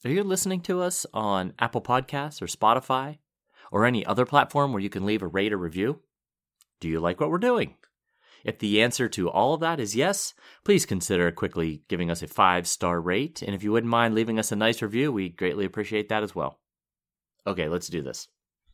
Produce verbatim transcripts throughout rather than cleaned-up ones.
Are you listening to us on Apple Podcasts or Spotify or any other platform where you can leave a rate or review? Do you like what we're doing? If the answer to all of that is yes, please consider quickly giving us a five-star rate. And if you wouldn't mind leaving us a nice review, we greatly appreciate that as well. Okay, let's do this.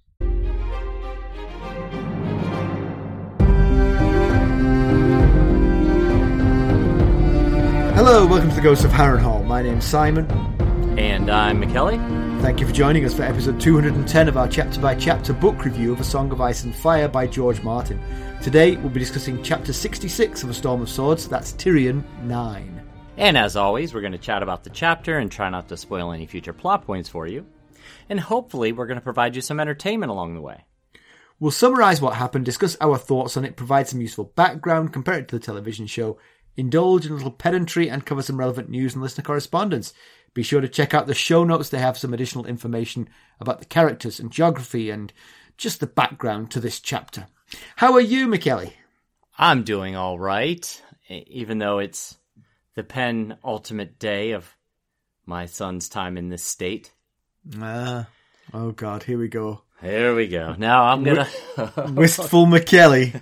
Hello, welcome to the Ghost of Harrenhal. My name's Simon. And I'm McKelly. Thank you for joining us for episode two hundred ten of our chapter-by-chapter book review of A Song of Ice and Fire by George Martin. Today, we'll be discussing chapter sixty-six of A Storm of Swords, that's Tyrion nine. And as always, we're going to chat about the chapter and try not to spoil any future plot points for you. And hopefully, we're going to provide you some entertainment along the way. We'll summarise what happened, discuss our thoughts on it, provide some useful background, compare it to the television show, indulge in a little pedantry, and cover some relevant news and listener correspondence. Be sure to check out the show notes. They have some additional information about the characters and geography and just the background to this chapter. How are you, McKelly? I'm doing all right, even though it's the penultimate day of my son's time in this state. Ah, oh God, here we go. Here we go. Now I'm gonna wistful McKelly.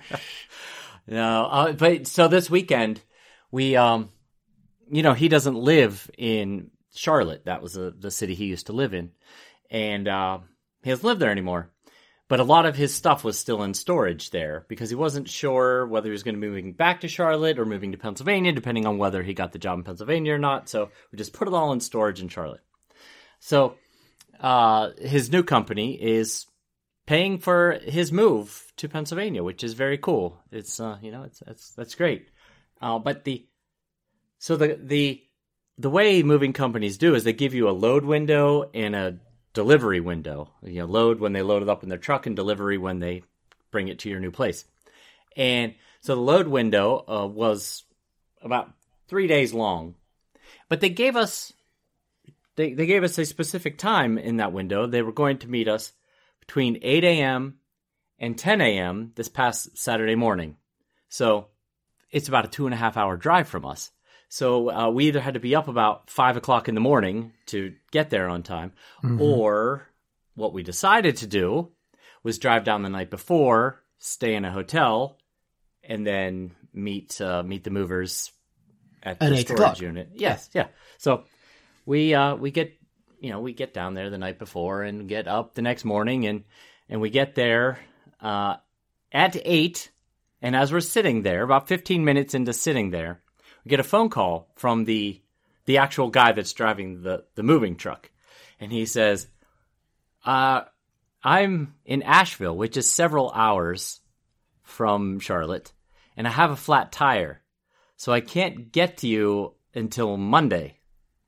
No, uh, but so this weekend we, um, you know, he doesn't live in Charlotte. That was the the city he used to live in, and uh, he doesn't live there anymore. But a lot of his stuff was still in storage there because he wasn't sure whether he was going to be moving back to Charlotte or moving to Pennsylvania, depending on whether he got the job in Pennsylvania or not. So we just put it all in storage in Charlotte. So uh, his new company is paying for his move to Pennsylvania, which is very cool. It's uh, you know, it's that's that's great. Uh, but the so the the the way moving companies do is they give you a load window and a delivery window. You know, load when they load it up in their truck, and delivery when they bring it to your new place. And so the load window uh, was about three days long, but they gave us they they gave us a specific time in that window. They were going to meet us between eight a.m. and ten a.m. this past Saturday morning. So it's about a two and a half hour drive from us. So uh, we either had to be up about five o'clock in the morning to get there on time, mm-hmm. or what we decided to do was drive down the night before, stay in a hotel, and then meet uh, meet the movers at, at the storage o'clock. Unit. Yes, yeah. So we uh, we get you know we get down there the night before and get up the next morning, and and we get there uh, at eight. And as we're sitting there, about fifteen minutes into sitting there, we get a phone call from the the actual guy that's driving the, the moving truck. And he says, uh, I'm in Asheville, which is several hours from Charlotte, and I have a flat tire, so I can't get to you until Monday.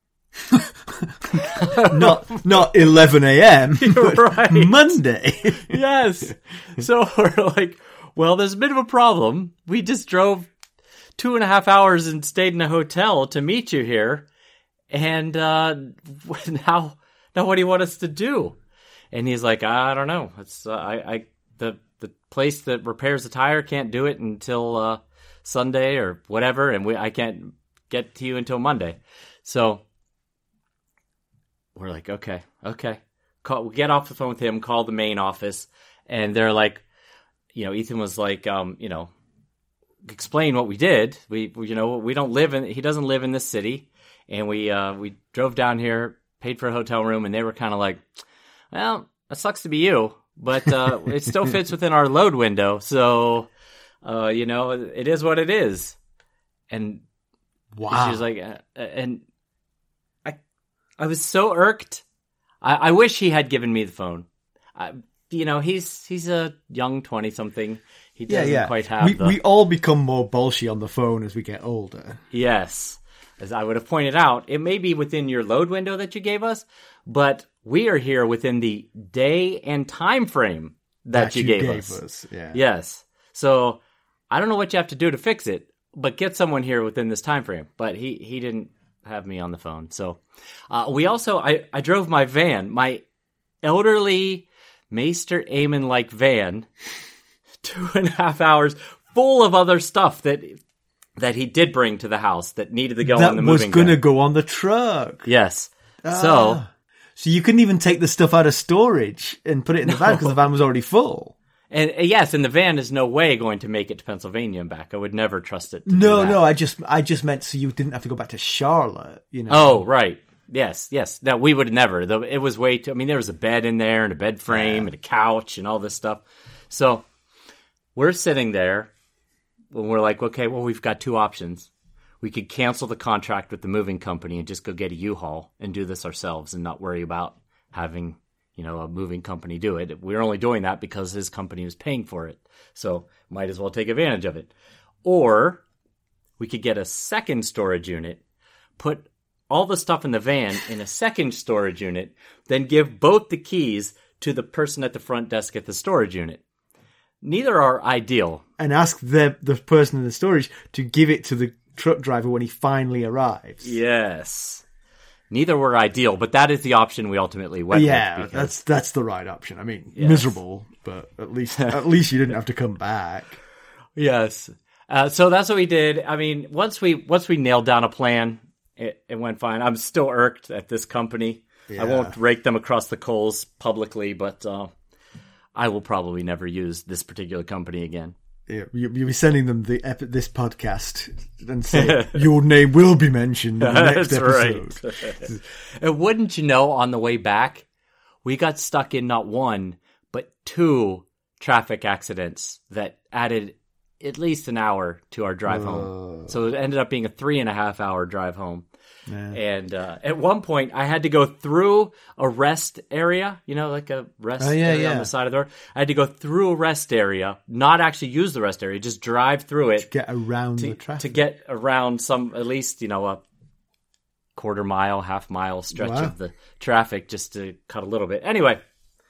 not not eleven a.m., but right. Monday. Yes. So we're like, well, there's a bit of a problem. We just drove two and a half hours and stayed in a hotel to meet you here. And uh, now, now what do you want us to do? And he's like, I don't know. It's uh, I, I the the place that repairs the tire can't do it until uh, Sunday or whatever, and we I can't get to you until Monday. So we're like, okay, okay. Call, we get off the phone with him, call the main office, and they're like, you know, Ethan was like, um, you know, explain what we did. We, we, you know, we don't live in, he doesn't live in this city. And we, uh, we drove down here, paid for a hotel room, and they were kind of like, well, that sucks to be you, but, uh, it still fits within our load window. So, uh, you know, it is what it is. And wow. She was like, uh, and I, I was so irked. I, I wish he had given me the phone. I, You know, he's he's a young twenty-something. He doesn't yeah, yeah. quite have we, the... We all become more bolshy on the phone as we get older. Yes. As I would have pointed out, it may be within your load window that you gave us, but we are here within the day and time frame that, that you, you gave, gave us. us. Yeah. Yes. So I don't know what you have to do to fix it, but get someone here within this time frame. But he, he didn't have me on the phone. So uh, we also, I, I drove my van, my elderly Maester Aemon-like van, two and a half hours full of other stuff that that he did bring to the house that needed to go that on the moving was going to van. go on the truck. Yes. So, so you couldn't even take the stuff out of storage and put it in the No. van because the van was already full. and uh, yes, and the van is no way going to make it to Pennsylvania and back. I would never trust it to do No, that. no, I just, I just meant so you didn't have to go back to Charlotte. You know. Oh, right. Yes, yes. No, we would never. Though it was way too. I mean, there was a bed in there and a bed frame and a couch and all this stuff. So we're sitting there when we're like, okay, well, we've got two options. We could cancel the contract with the moving company and just go get a U-Haul and do this ourselves and not worry about having, you know, a moving company do it. We're only doing that because his company was paying for it. So might as well take advantage of it. Or we could get a second storage unit, put all the stuff in the van in a second storage unit, then give both the keys to the person at the front desk at the storage unit. Neither are ideal. And ask the the person in the storage to give it to the truck driver when he finally arrives. Yes. Neither were ideal, but that is the option we ultimately went Yeah, with. that's that's the right option. I mean, Yes. miserable, but at least at least you didn't have to come back. Yes. Uh, so that's what we did. I mean, once we once we nailed down a plan, it, it went fine. I'm still irked at this company. Yeah. I won't rake them across the coals publicly, but uh, I will probably never use this particular company again. Yeah, you, you'll be sending them the epi- this podcast and say your name will be mentioned in the next That's episode. right. And wouldn't you know, on the way back, we got stuck in not one, but two traffic accidents that added at least an hour to our drive home. So it ended up being a three and a half hour drive home. Yeah. And uh, at one point, I had to go through a rest area, you know, like a rest Oh, yeah, area on yeah. the side of the road. I had to go through a rest area, not actually use the rest area, just drive through it Get around to, the traffic. to get around some, at least, you know, a quarter mile, half mile stretch Wow. of the traffic just to cut a little bit. Anyway,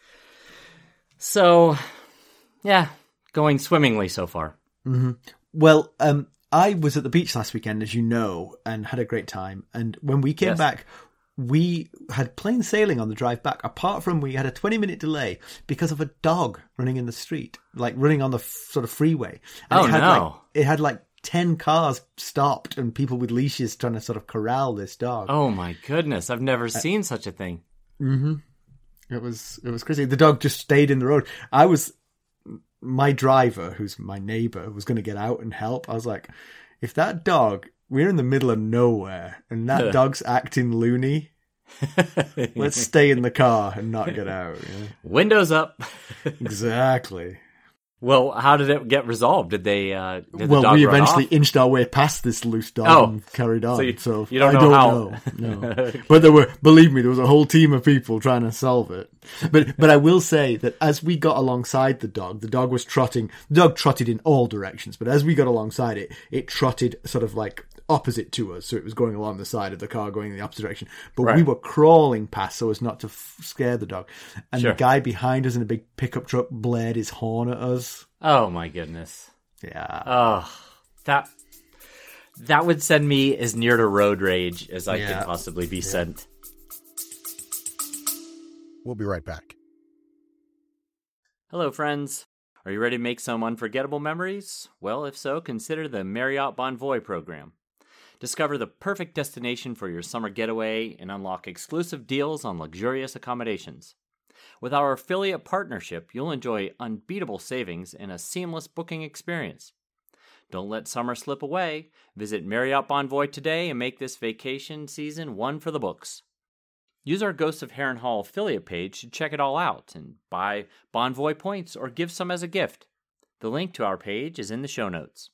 so yeah, going swimmingly so far. Well, um, I was at the beach last weekend, as you know, and had a great time. And when we came Yes. back, we had plain sailing on the drive back, apart from we had a twenty minute delay because of a dog running in the street, like running on the f- sort of freeway. And Oh, it had no. Like, it had like ten cars stopped and people with leashes trying to sort of corral this dog. Oh my goodness, I've never seen such a thing. It was it was crazy. The dog just stayed in the road. I was my driver, who's my neighbor, was going to get out and help. I was like, if that dog, we're in the middle of nowhere, and that dog's acting loony, let's stay in the car and not get out. Yeah. Windows up. Exactly. Well, how did it get resolved? Did they? Uh, did the Well, dog we run eventually off? inched our way past this loose dog Oh. and carried on. So you- So, you don't I know don't how- know. No. But there were, believe me, there was a whole team of people trying to solve it. But but I will say that as we got alongside the dog, the dog was trotting. The dog trotted in all directions, but as we got alongside it, it trotted sort of like opposite to us. So it was going along the side of the car, going in the opposite direction. But we Right. were crawling past so as not to f- scare the dog. And Sure. the guy behind us in a big pickup truck blared his horn at us. Oh my goodness. Yeah. Oh, that that would send me as near to road rage as I Yeah. could possibly be sent. We'll be right back. Hello, friends. Are you ready to make some unforgettable memories? Well, if so, consider the Marriott Bonvoy program. Discover the perfect destination for your summer getaway and unlock exclusive deals on luxurious accommodations. With our affiliate partnership, you'll enjoy unbeatable savings and a seamless booking experience. Don't let summer slip away. Visit Marriott Bonvoy today and make this vacation season one for the books. Use our Ghosts of Harrenhal affiliate page to check it all out and buy Bonvoy points or give some as a gift. The link to our page is in the show notes.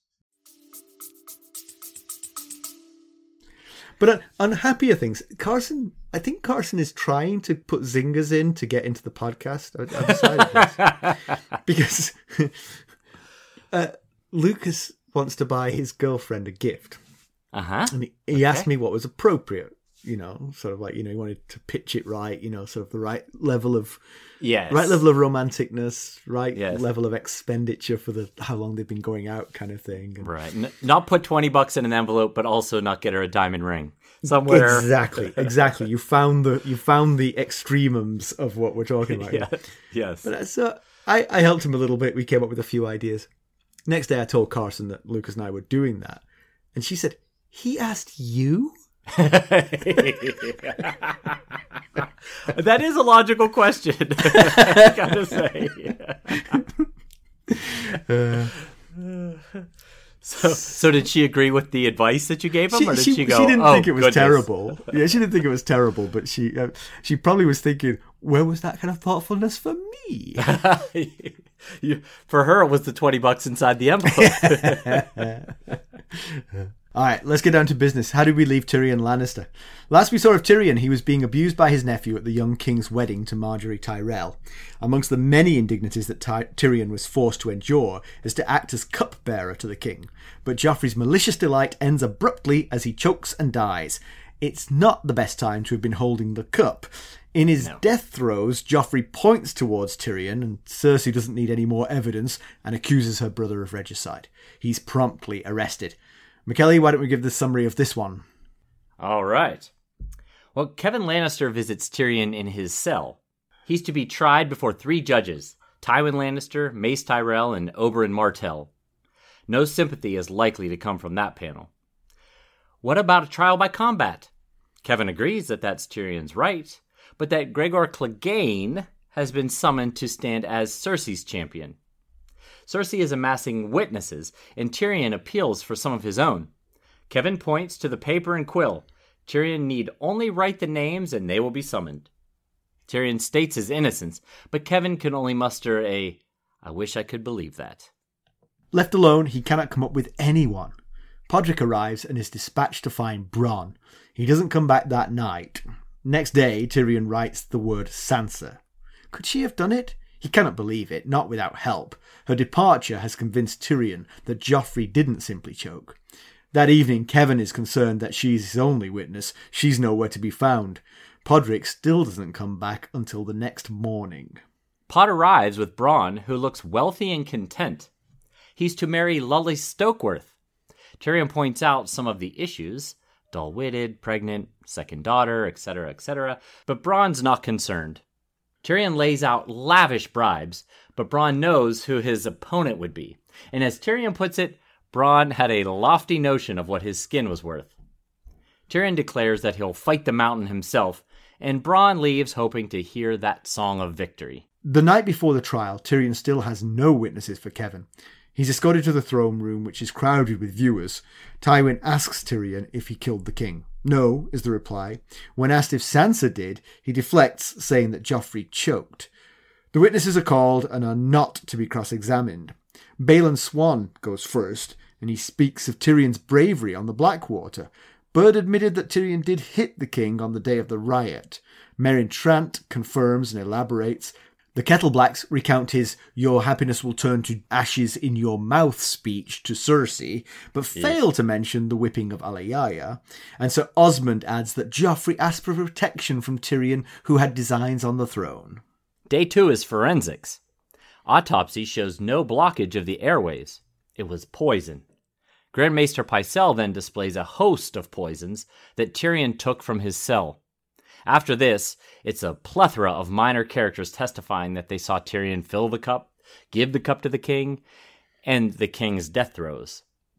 But on, on happier things, Carson, I think Carson is trying to put zingers in to get into the podcast. I, I've decided this. Because uh, Lucas wants to buy his girlfriend a gift. Uh-huh. And he, he asked me what was appropriate, you know, sort of like, you know, he wanted to pitch it right, you know, sort of the right level of Yes. right level of romanticness, right Yes. level of expenditure for the how long they've been going out kind of thing. And Right. N- not put twenty bucks in an envelope, but also not get her a diamond ring. Somewhere. Exactly, exactly. You found the you found the extremums of what we're talking about. Yeah. Yes. But so I, I helped him a little bit. We came up with a few ideas. Next day, I told Carson that Lucas and I were doing that, and she said, "He asked you?" That is a logical question. I gotta say. uh, so, so did she agree with the advice that you gave him, she, or did she, she go? She didn't oh, think it was goodness. terrible. Yeah, she didn't think it was terrible, but she uh, she probably was thinking, where was that kind of thoughtfulness for me? you, for her, it was the twenty bucks inside the envelope. All right, let's get down to business. How did we leave Tyrion Lannister? Last we saw of Tyrion, he was being abused by his nephew at the young king's wedding to Margaery Tyrell. Amongst the many indignities that Ty- Tyrion was forced to endure is to act as cupbearer to the king. But Joffrey's malicious delight ends abruptly as he chokes and dies. It's not the best time to have been holding the cup. In his no. death throes, Joffrey points towards Tyrion, and Cersei doesn't need any more evidence and accuses her brother of regicide. He's promptly arrested. McKelly, why don't we give the summary of this one? All right. Well, Kevin Lannister visits Tyrion in his cell. He's to be tried before three judges, Tywin Lannister, Mace Tyrell, and Oberyn Martell. No sympathy is likely to come from that panel. What about a trial by combat? Kevin agrees that that's Tyrion's right, but that Gregor Clegane has been summoned to stand as Cersei's champion. Cersei is amassing witnesses, and Tyrion appeals for some of his own. Kevin points to the paper and quill. Tyrion need only write the names, and they will be summoned. Tyrion states his innocence, but Kevin can only muster a, I wish I could believe that. Left alone, he cannot come up with anyone. Podrick arrives and is dispatched to find Bronn. He doesn't come back that night. Next day, Tyrion writes the word Sansa. Could she have done it? He cannot believe it, not without help. Her departure has convinced Tyrion that Joffrey didn't simply choke. That evening, Kevin is concerned that she's his only witness. She's nowhere to be found. Podrick still doesn't come back until the next morning. Pod arrives with Bronn, who looks wealthy and content. He's to marry Lully Stokeworth. Tyrion points out some of the issues, dull-witted, pregnant, second daughter, et cetera, et cetera, but Bronn's not concerned. Tyrion lays out lavish bribes, but Bronn knows who his opponent would be. And as Tyrion puts it, Bronn had a lofty notion of what his skin was worth. Tyrion declares that he'll fight the mountain himself, and Bronn leaves hoping to hear that song of victory. The night before the trial, Tyrion still has no witnesses for Kevin. He's escorted to the throne room, which is crowded with viewers. Tywin asks Tyrion if he killed the king. No, is the reply. When asked if Sansa did, he deflects, saying that Joffrey choked. The witnesses are called and are not to be cross-examined. Balon Swan goes first, and he speaks of Tyrion's bravery on the Blackwater. Byrd admitted that Tyrion did hit the king on the day of the riot. Meryn Trant confirms and elaborates. The Kettleblacks recount his "your happiness will turn to ashes in your mouth" speech to Cersei, but fail to mention the whipping of Alayaya. And Sir Osmond adds that Joffrey asked for protection from Tyrion, who had designs on the throne. Day two is forensics. Autopsy shows no blockage of the airways. It was poison. Grand Maester Pycelle then displays a host of poisons that Tyrion took from his cell. After this, it's a plethora of minor characters testifying that they saw Tyrion fill the cup, give the cup to the king, and the king's death throes.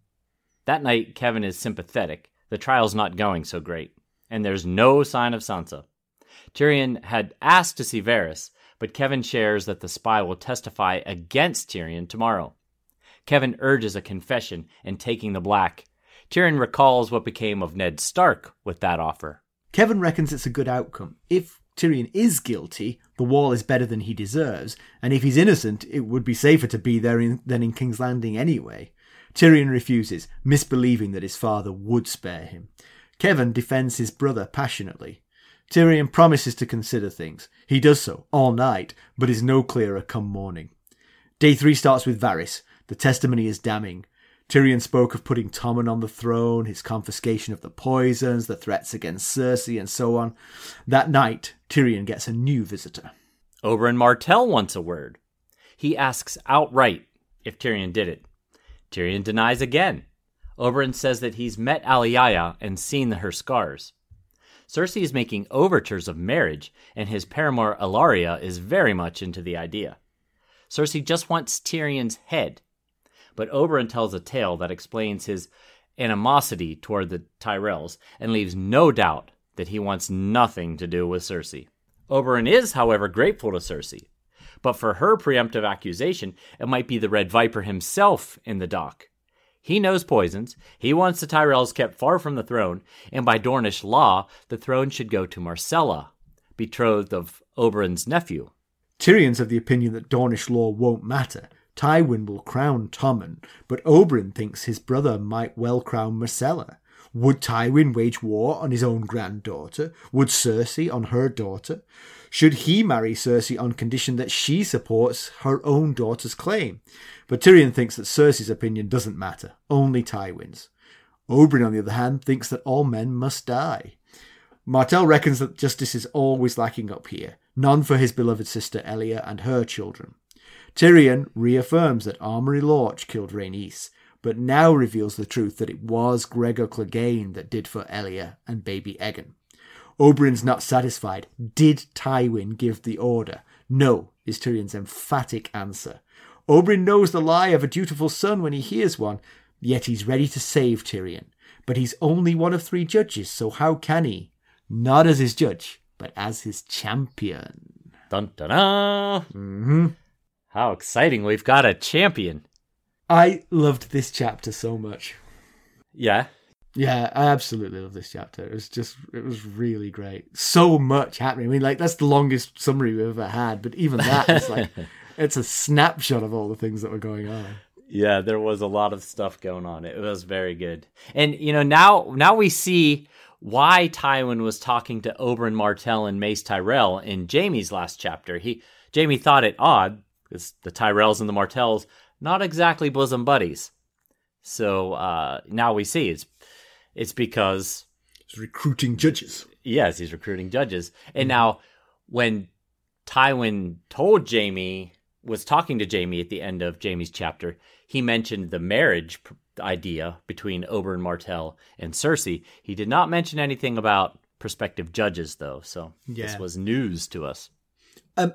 That night, Kevin is sympathetic. The trial's not going so great, and there's no sign of Sansa. Tyrion had asked to see Varys, but Kevin shares that the spy will testify against Tyrion tomorrow. Kevin urges a confession and taking the black. Tyrion recalls what became of Ned Stark with that offer. Kevin reckons it's a good outcome. If Tyrion is guilty, the wall is better than he deserves, and if he's innocent, it would be safer to be there in, than in King's Landing anyway. Tyrion refuses, misbelieving that his father would spare him. Kevin defends his brother passionately. Tyrion promises to consider things. He does so, all night, but is no clearer come morning. Day three starts with Varys. The testimony is damning. Tyrion spoke of putting Tommen on the throne, his confiscation of the poisons, the threats against Cersei, and so on. That night, Tyrion gets a new visitor. Oberyn Martell wants a word. He asks outright if Tyrion did it. Tyrion denies again. Oberyn says that he's met Alayaya and seen her scars. Cersei is making overtures of marriage, and his paramour Ellaria is very much into the idea. Cersei just wants Tyrion's head. But Oberyn tells a tale that explains his animosity toward the Tyrells and leaves no doubt that he wants nothing to do with Cersei. Oberyn is, however, grateful to Cersei, but for her preemptive accusation, it might be the Red Viper himself in the dock. He knows poisons, he wants the Tyrells kept far from the throne, and by Dornish law, the throne should go to Myrcella, betrothed of Oberyn's nephew. Tyrion's of the opinion that Dornish law won't matter. Tywin will crown Tommen, but Oberyn thinks his brother might well crown Myrcella. Would Tywin wage war on his own granddaughter? Would Cersei on her daughter? Should he marry Cersei on condition that she supports her own daughter's claim? But Tyrion thinks that Cersei's opinion doesn't matter, only Tywin's. Oberyn, on the other hand, thinks that all men must die. Martell reckons that justice is always lacking up here, none for his beloved sister Elia and her children. Tyrion reaffirms that Armory Lorch killed Rhaenys, but now reveals the truth that it was Gregor Clegane that did for Elia and baby Aegon. Oberyn's not satisfied. Did Tywin give the order? No, is Tyrion's emphatic answer. Oberyn knows the lie of a dutiful son when he hears one, yet he's ready to save Tyrion. But he's only one of three judges, so how can he? Not as his judge, but as his champion. Dun dun dun! Mm-hmm. How exciting, we've got a champion. I loved this chapter so much. Yeah. Yeah, I absolutely love this chapter. It was just, it was really great. So much happening. I mean, like, that's the longest summary we've ever had, but even that is like, it's a snapshot of all the things that were going on. Yeah, there was a lot of stuff going on. It was very good. And, you know, now now we see why Tywin was talking to Oberyn Martell and Mace Tyrell in Jaime's last chapter. He Jaime thought it odd, because the Tyrells and the Martells, not exactly bosom buddies. So uh, now we see it's it's because he's recruiting judges. Yes, he's recruiting judges. And now when Tywin told Jaime, was talking to Jaime at the end of Jaime's chapter, he mentioned the marriage idea between Oberyn Martell and Cersei. He did not mention anything about prospective judges, though. So yeah. This was news to us. Um.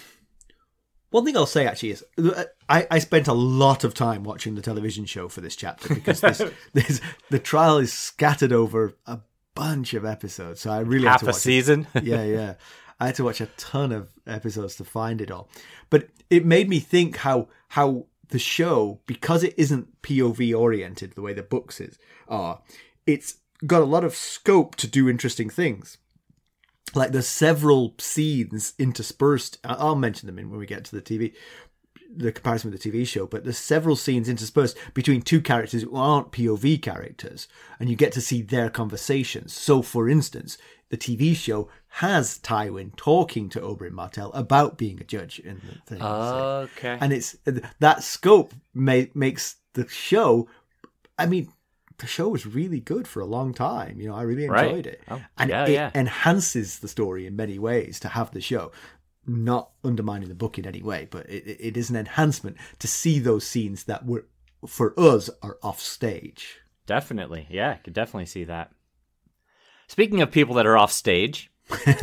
One thing I'll say, actually, is I, I spent a lot of time watching the television show for this chapter because this, this, the trial is scattered over a bunch of episodes. So I really Half had to watch a season? It. Yeah, yeah. I had to watch a ton of episodes to find it all. But it made me think how how the show, because it isn't P O V oriented the way the books is, are, it's got a lot of scope to do interesting things. Like there's several scenes interspersed. I'll mention them in when we get to the T V, the comparison with the T V show. But there's several scenes interspersed between two characters who aren't P O V characters, and you get to see their conversations. So, for instance, the T V show has Tywin talking to Oberyn Martell about being a judge in the thing. Oh, okay, and it's that scope may, makes the show. I mean. The show was really good for a long time. You know, I really enjoyed right. it. Oh, and yeah, it yeah. enhances the story in many ways to have the show. Not undermining the book in any way, but it, it is an enhancement to see those scenes that were, for us, are off stage. Definitely. Yeah, I could definitely see that. Speaking of people that are off stage,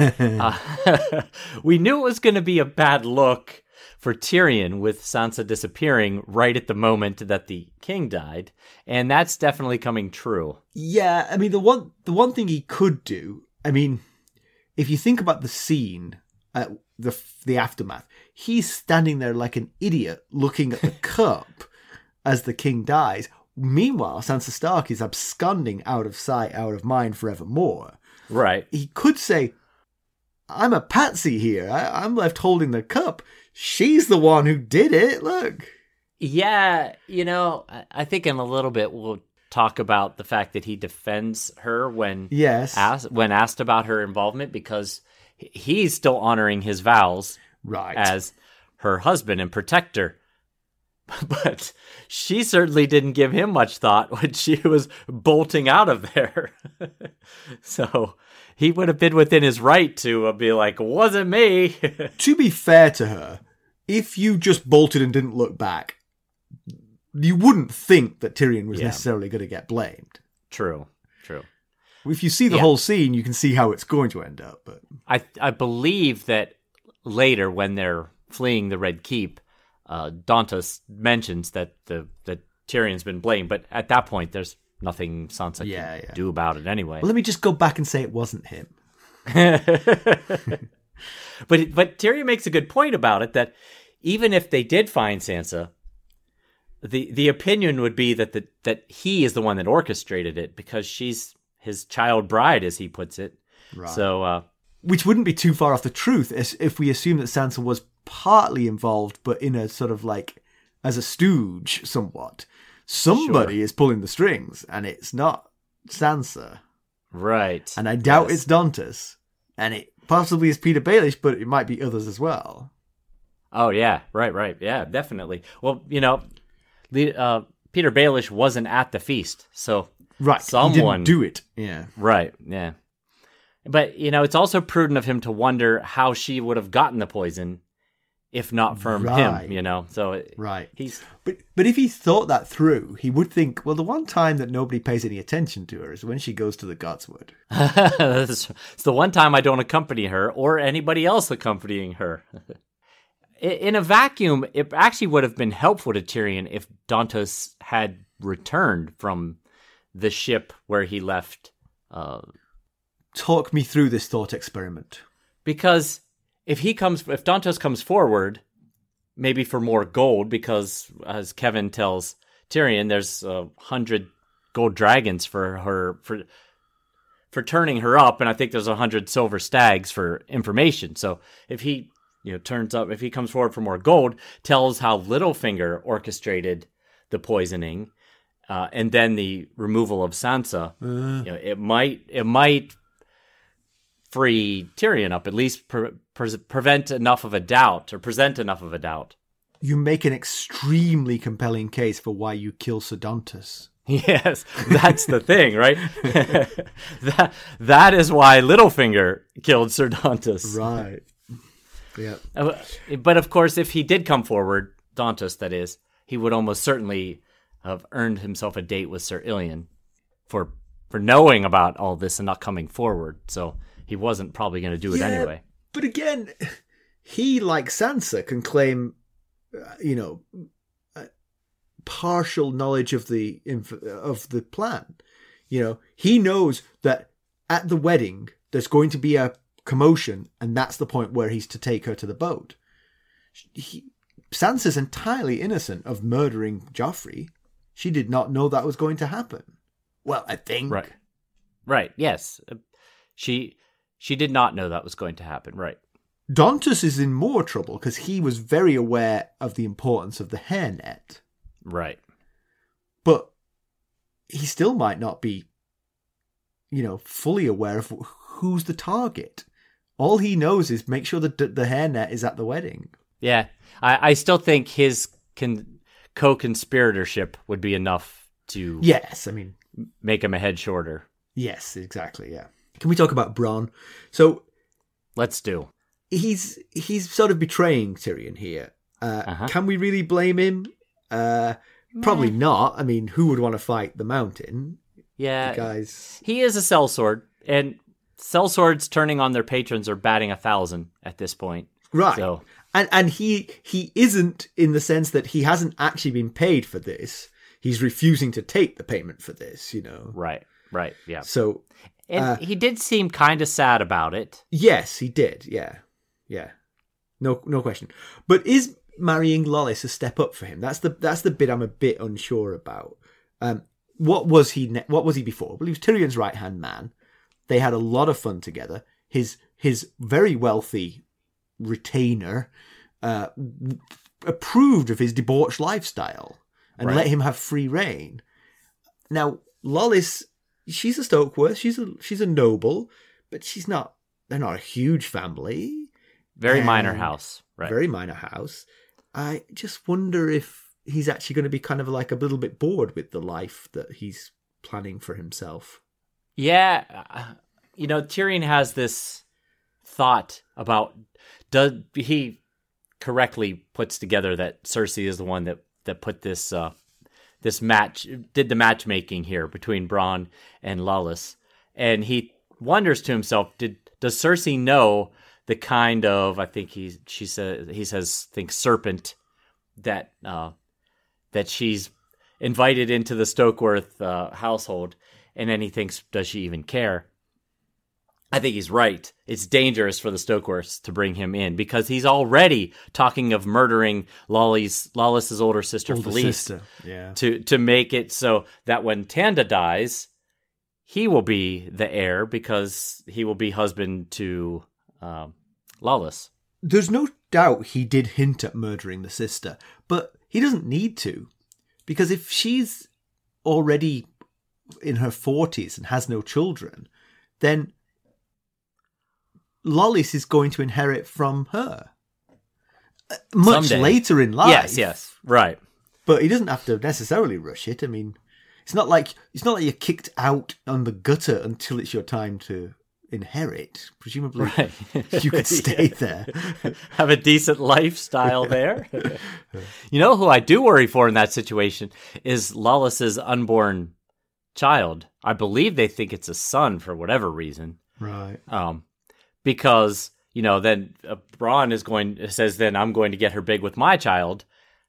uh, we knew it was going to be a bad look for Tyrion with Sansa disappearing right at the moment that the king died, and that's definitely coming true. Yeah, I mean the one the one thing he could do, I mean, if you think about the scene, uh, the the aftermath, he's standing there like an idiot looking at the cup as the king dies. Meanwhile, Sansa Stark is absconding out of sight, out of mind forevermore. Right. He could say, I'm a patsy here. I, I'm left holding the cup. She's the one who did it. Look. Yeah, you know, I think in a little bit we'll talk about the fact that he defends her when yes. asked, when asked about her involvement, because he's still honoring his vows right. as her husband and protector. But she certainly didn't give him much thought when she was bolting out of there. So he would have been within his right to be like, wasn't me. To be fair to her, if you just bolted and didn't look back, you wouldn't think that Tyrion was yeah. necessarily going to get blamed. True, true. If you see the yeah. whole scene, you can see how it's going to end up. But I I believe that later when they're fleeing the Red Keep, uh, Dantas mentions that the that Tyrion's been blamed, but at that point, there's nothing Sansa Yeah, can yeah. do about it anyway. Well, let me just go back and say it wasn't him. but but Tyrion makes a good point about it, that even if they did find Sansa, the the opinion would be that the, that he is the one that orchestrated it, because she's his child bride, as he puts it. Right. So, uh, which wouldn't be too far off the truth as if we assume that Sansa was partly involved, but in a sort of like as a stooge, somewhat. Somebody Sure. is pulling the strings, and it's not Sansa. right. And I doubt Yes. it's Dantas. And it possibly is Peter Baelish, but it might be others as well. Oh, yeah. Right, right. Yeah, definitely. Well, you know, the, uh, Peter Baelish wasn't at the feast, so Right. someone... He didn't do it. Yeah. Right, yeah. But, you know, it's also prudent of him to wonder how she would have gotten the poison if not from Right. him, you know? So it, Right. he's... But but if he thought that through, he would think, well, the one time that nobody pays any attention to her is when she goes to the Godswood. it's it's the one time I don't accompany her or anybody else accompanying her. In a vacuum, it actually would have been helpful to Tyrion if Dantos had returned from the ship where he left. Uh, Talk me through this thought experiment. because if he comes, if Dantos comes forward, maybe for more gold, because as Kevin tells Tyrion, there's a hundred gold dragons for her for for turning her up, and I think there's a hundred silver stags for information. So if he, you know, turns up, if he comes forward for more gold, tells how Littlefinger orchestrated the poisoning, uh, and then the removal of Sansa, Uh, you know, it might it might free Tyrion up, at least pre- pre- prevent enough of a doubt, or present enough of a doubt. you make an extremely compelling case for why you kill Sodontus. Yes, that's the thing, right? that that is why Littlefinger killed Sir Dantas. Right. Yeah. Uh, But of course, if he did come forward, Dantas, that is, he would almost certainly have earned himself a date with Sir Ilyn for for knowing about all this and not coming forward. So he wasn't probably going to do it Yeah, anyway. But again, he, like Sansa, can claim, uh, you know, uh, partial knowledge of the inf- of the plan. You know, he knows that at the wedding there's going to be a commotion, and that's the point where he's to take her to the boat. He, Sansa's entirely innocent of murdering Joffrey. She did not know that was going to happen. Well, I think. Right. Right. Yes. Uh, She she did not know that was going to happen. Right. Dantas is in more trouble because he was very aware of the importance of the hairnet. Right. But he still might not be, you know, fully aware of who's the target. All he knows is make sure that the hairnet is at the wedding. Yeah. I, I still think his con- co-conspiratorship would be enough to Yes, I mean, make him a head shorter. yes, exactly, yeah. Can we talk about Bronn? So Let's do. he's he's sort of betraying Tyrion here. Uh, Uh-huh. Can we really blame him? Uh, probably not. I mean, who would want to fight the Mountain? Yeah. Guys, He is a sellsword, and sellswords turning on their patrons are batting a thousand at this point. right? So And and he he isn't, in the sense that he hasn't actually been paid for this. He's refusing to take the payment for this, you know. right, right, yeah. So And Uh, he did seem kind of sad about it. yes, he did. Yeah, yeah. No, no question. But is marrying Lolis a step up for him? That's the that's the bit I'm a bit unsure about. Um, what was he? Ne- what was he before? Well, he was Tyrion's right hand man. They had a lot of fun together. His his very wealthy retainer uh, w- approved of his debauched lifestyle and Right. let him have free reign. Now, Lolis, she's a Stokeworth. She's a she's a noble, but she's not. They're not a huge family. Very minor And house, right? Very minor house. I just wonder if he's actually going to be kind of like a little bit bored with the life that he's planning for himself. Yeah, uh, you know, Tyrion has this thought about, does he correctly puts together that Cersei is the one that that put this uh, this match, did the matchmaking here between Bronn and Lolis, and he wonders to himself, did does Cersei know the kind of, I think he she says he says think serpent that uh, that she's invited into the Stokeworth uh, household, and then he thinks, does she even care? I think he's right. It's dangerous for the Stokeworths to bring him in because he's already talking of murdering Lawley's, Lawless's older sister, Older Felice, sister. Yeah. to to make it so that when Tanda dies, he will be the heir because he will be husband to um, Lawless. There's no doubt he did hint at murdering the sister, but he doesn't need to. Because if she's already in her forties and has no children, then Lawless is going to inherit from her. Much Someday. later in life. Yes, yes, right. But he doesn't have to necessarily rush it. I mean, it's not like it's not like you're kicked out on the gutter until it's your time to inherit. Presumably, Right. you could stay there. Have a decent lifestyle there. You know who I do worry for in that situation is Lawless's unborn child. I believe they think it's a son for whatever reason. Right. Um, because, you know, then uh, Bronn is going, says, then I'm going to get her big with my child.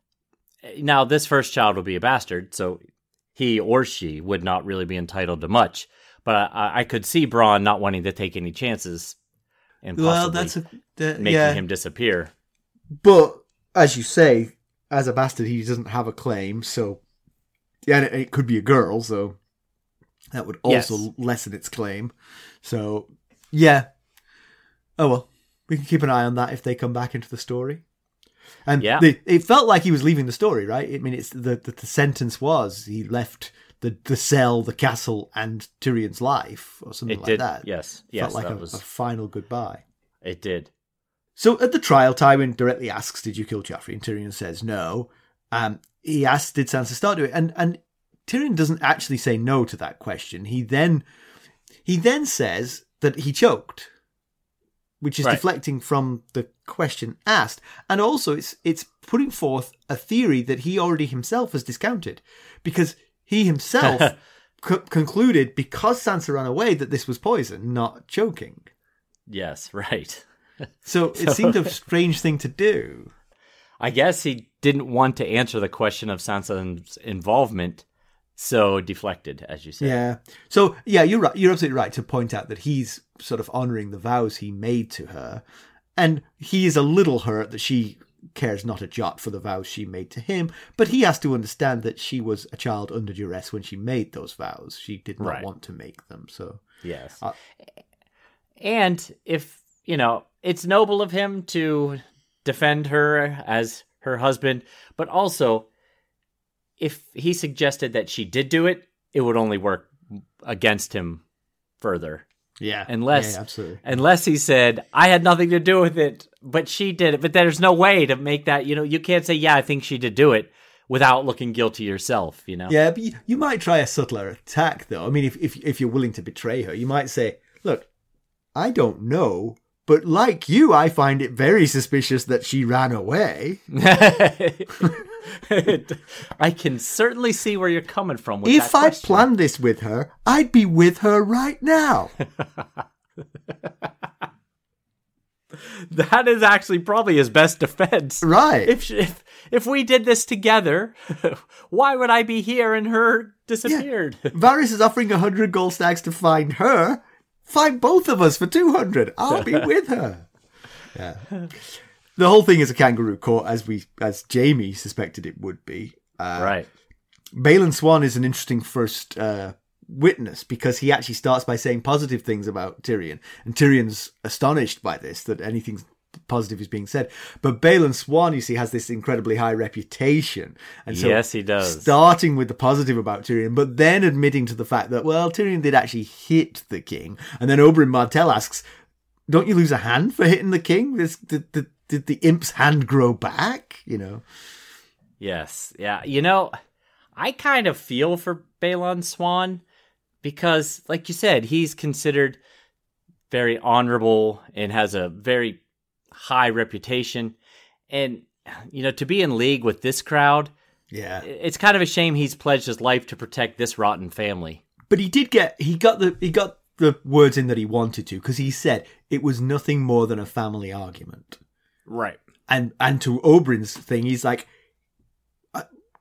Now, this first child will be a bastard, so he or she would not really be entitled to much. But I, I could see Bronn not wanting to take any chances and possibly Well, that's a, that, making yeah. him disappear. But as you say, as a bastard, he doesn't have a claim. So, yeah, it, it could be a girl. So that would also Yes. lessen its claim. So, yeah. Oh well, we can keep an eye on that if they come back into the story. And Yeah. they, it felt like he was leaving the story, right? I mean, it's the the, the sentence was he left the the cell, the castle, and Tyrion's life, or something It like did. that. Yes. Felt Yes. like that a, was. a final goodbye. It did. So at the trial, Tywin directly asks, "Did you kill Joffrey?" And Tyrion says, "No." Um, he asks, "Did Sansa start doing it?" And and Tyrion doesn't actually say no to that question. He then he then says that he choked, which is Right. deflecting from the question asked, and also it's it's putting forth a theory that he already himself has discounted, because he himself c- concluded because Sansa ran away that this was poison, not choking. Yes. Right. So it So- seemed a strange thing to do. I guess he didn't want to answer the question of Sansa's involvement, so deflected, as you said. Yeah. So yeah, you're right. You're absolutely right to point out that he's sort of honouring the vows he made to her, and he is a little hurt that she cares not a jot for the vows she made to him. But he has to understand that she was a child under duress when she made those vows. She did not Right. want to make them. So Yes. Uh, And if, you know, it's noble of him to defend her as her husband, but also if he suggested that she did do it, it would only work against him further. yeah, Unless, yeah, absolutely. unless he said, I had nothing to do with it, but she did it. But there's no way to make that, you know, you can't say, yeah, I think she did do it without looking guilty yourself, you know? Yeah, but you, you might try a subtler attack, though. I mean, if, if if you're willing to betray her, you might say, "Look, I don't know, but like you, I find it very suspicious that she ran away." I can certainly see where you're coming from with If that I question. planned this with her, I'd be with her right now. That is actually probably his best defense. Right. If if if we did this together, why would I be here and her disappeared? Varys is offering a hundred gold stacks to find her. Find both of us for two hundred. I'll be with her. Yeah. The whole thing is a kangaroo court, as we, as Jamie suspected it would be. Uh, Right. Balon Swan is an interesting first uh, witness, because he actually starts by saying positive things about Tyrion, and Tyrion's astonished by this, that anything positive is being said. But Balon Swan, you see, has this incredibly high reputation, and so Yes, he does. starting with the positive about Tyrion, but then admitting to the fact that, well, Tyrion did actually hit the king. And then Oberyn Martell asks, "Don't you lose a hand for hitting the king? This, did, did, did the imp's hand grow back?" You know. Yes. Yeah. You know, I kind of feel for Balon Swan because, like you said, he's considered very honorable and has a very high reputation. And, you know, to be in league with this crowd, Yeah. it's kind of a shame he's pledged his life to protect this rotten family. But he did get, he got the, he got the words in that he wanted to, because he said it was nothing more than a family argument. Right. And, and to Oberyn's thing, he's like, uh,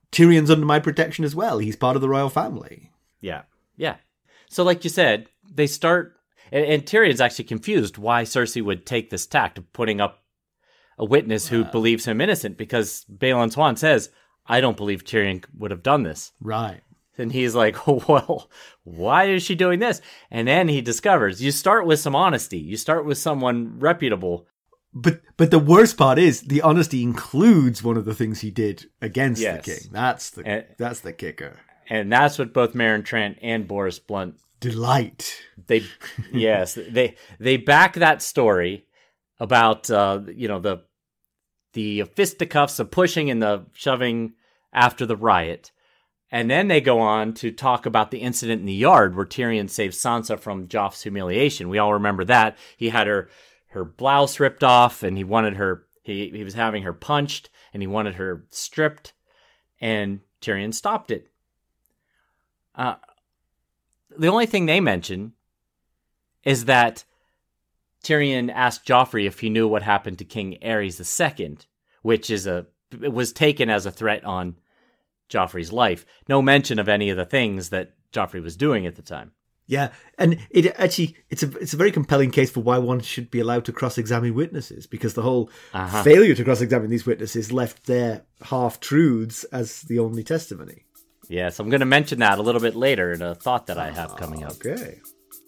Tyrion's under my protection as well. He's part of the royal family. Yeah, yeah. So like you said, they start... And, and Tyrion's actually confused why Cersei would take this tact of putting up a witness who uh, believes him innocent, because Balon Swan says, I don't believe Tyrion would have done this. Right. And he's like, well, why is she doing this? And then he discovers, you start with some honesty. You start with someone reputable. But but the worst part is, the honesty includes one of the things he did against yes. the king. That's the and, that's the kicker. And that's what both Meryn Trant and Boris Blunt delight. They yes, they they back that story about uh, you know the the fisticuffs of pushing and the shoving after the riot. And then they go on to talk about the incident in the yard where Tyrion saved Sansa from Joff's humiliation. We all remember that. He had her her blouse ripped off, and he wanted her he he was having her punched, and he wanted her stripped, and Tyrion stopped it. Uh the only thing they mention is that Tyrion asked Joffrey if he knew what happened to King Aerys the Second, which is a it was taken as a threat on Joffrey's life. No mention of any of the things that Joffrey was doing at the time. Yeah, and it actually it's a it's a very compelling case for why one should be allowed to cross-examine witnesses, because the whole uh-huh. failure to cross-examine these witnesses left their half-truths as the only testimony. Yes, I'm going to mention that a little bit later in a thought that I have coming up. Okay.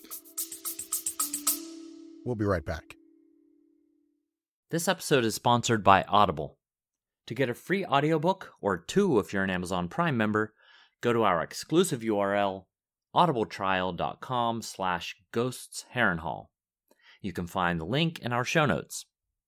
We'll be right back. This episode is sponsored by Audible. To get a free audiobook, or two if you're an Amazon Prime member, go to our exclusive U R L, audibletrial.com slash ghosts Harrenhal. You can find the link in our show notes.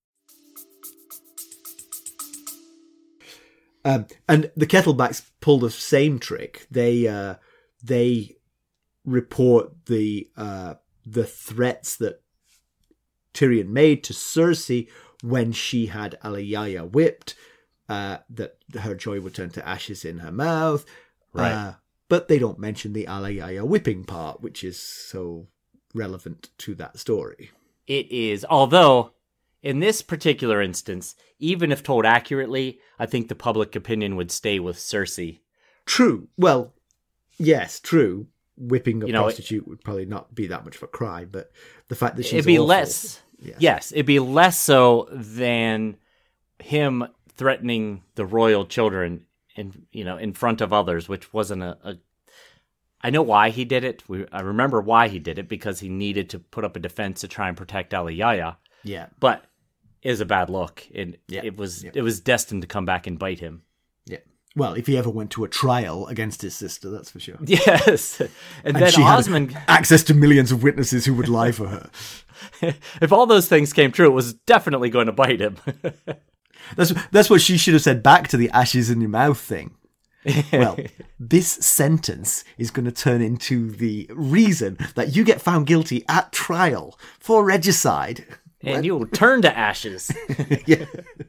Um, and the Kettlebacks pull the same trick. They uh, they report the uh, the threats that Tyrion made to Cersei when she had Alayaya whipped, uh, that her joy would turn to ashes in her mouth. Right. Uh, but they don't mention the Alayaya whipping part, which is so relevant to that story. It is, although in this particular instance, even if told accurately, I think the public opinion would stay with Cersei. True. Well, yes, true. Whipping a you know, prostitute it, would probably not be that much of a crime, but the fact that she's it'd be awful, less. Yes. yes, it'd be less so than him threatening the royal children in you know in front of others, which wasn't a. a I know why he did it. We, I remember why he did it, because he needed to put up a defense to try and protect Alayaya. Yeah, but it was a bad look, and yeah. it was yeah. it was destined to come back and bite him. Yeah. Well, if he ever went to a trial against his sister, that's for sure. Yes, and, and then she Osmond had access to millions of witnesses who would lie for her. If all those things came true, it was definitely going to bite him. That's that's what she should have said back to the ashes in your mouth thing. Well, this sentence is going to turn into the reason that you get found guilty at trial for regicide. And when... you'll turn to ashes. Yeah.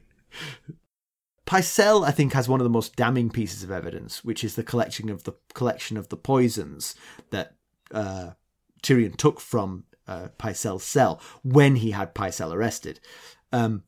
Pycelle, I think, has one of the most damning pieces of evidence, which is the collection of the collection of the poisons that uh, Tyrion took from uh, Pycelle's cell when he had Pycelle arrested. Um,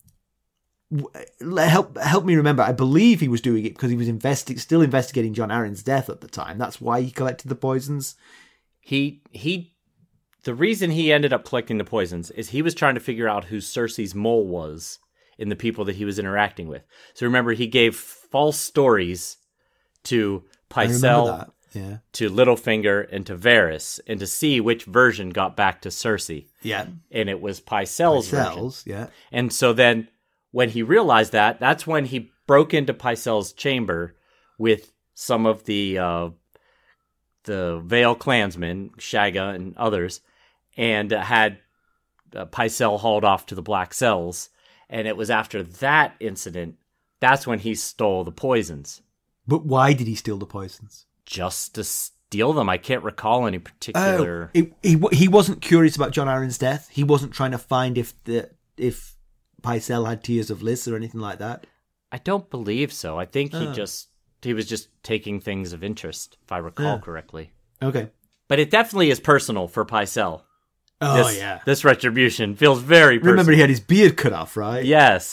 help help me remember. I believe he was doing it because he was investi- still investigating Jon Arryn's death at the time. That's why he collected the poisons. He he. The reason he ended up collecting the poisons is he was trying to figure out who Cersei's mole was in the people that he was interacting with. So remember, he gave false stories to Pycelle, yeah. to Littlefinger, and to Varys, and to see which version got back to Cersei. Yeah. And it was Pycelle's, Pycelle's version. Yeah. And so then when he realized that, that's when he broke into Pycelle's chamber with some of the uh, the Vale clansmen, Shagga and others, and uh, had uh, Pycelle hauled off to the Black Cells. And it was after that incident, that's when he stole the poisons. But why did he steal the poisons? Just to steal them. I can't recall any particular... Oh, it, he he wasn't curious about Jon Arryn's death? He wasn't trying to find if the if Pycelle had Tears of Lys or anything like that? I don't believe so. I think he oh. just... He was just taking things of interest, if I recall yeah. correctly. Okay. But it definitely is personal for Pycelle. Oh, this, yeah. This retribution feels very personal. Remember, he had his beard cut off, right? Yes.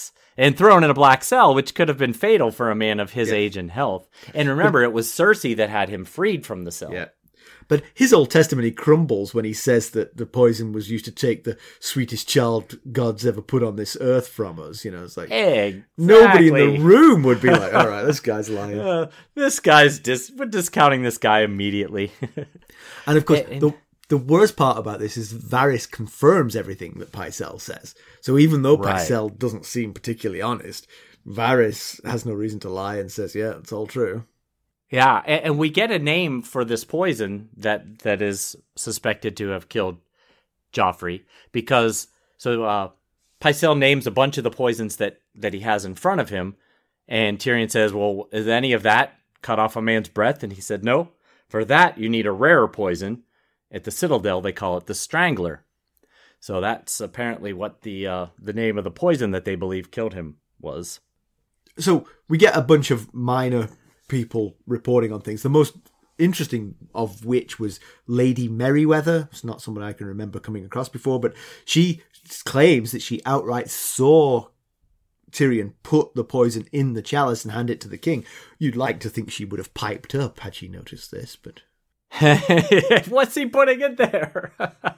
and thrown in a black cell, which could have been fatal for a man of his Yeah. age and health. And remember, it was Cersei that had him freed from the cell. Yeah. But his old testimony crumbles when he says that the poison was used to take the sweetest child God's ever put on this earth from us. You know, it's like Exactly. nobody in the room would be like, all right, this guy's lying. Uh, this guy's dis- we're discounting this guy immediately. And of course, And- the the worst part about this is Varys confirms everything that Pycelle says. So even though Right. Pycelle doesn't seem particularly honest, Varys has no reason to lie and says, yeah, it's all true. Yeah, and, and we get a name for this poison that that is suspected to have killed Joffrey, because so uh, Pycelle names a bunch of the poisons that, that he has in front of him, and Tyrion says, well, is any of that cut off a man's breath? And he said, no, for that you need a rarer poison. At the Citadel, they call it the Strangler. So that's apparently what the uh, the name of the poison that they believe killed him was. So we get a bunch of minor people reporting on things. The most interesting of which was Lady Merryweather. It's not someone I can remember coming across before, but she claims that she outright saw Tyrion put the poison in the chalice and hand it to the king. You'd like to think she would have piped up had she noticed this, but... What's he putting in there?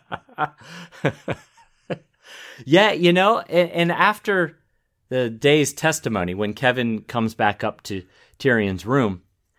Yeah, you know, and, and after the day's testimony, when Kevin comes back up to Tyrion's room,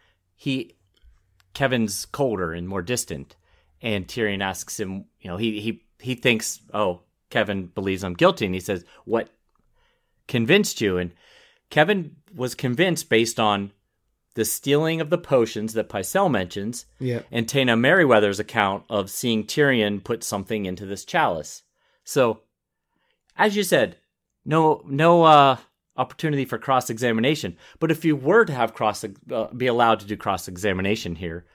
he Kevin's colder and more distant, and Tyrion asks him, you know, he he he thinks, oh, Kevin believes I'm guilty, and he says, what convinced you? And Kevin was convinced based on the stealing of the potions that Pycelle mentions, Yeah. and Taena Merryweather's account of seeing Tyrion put something into this chalice. So, as you said, no no uh, opportunity for cross-examination. But if you were to have cross uh, be allowed to do cross-examination here,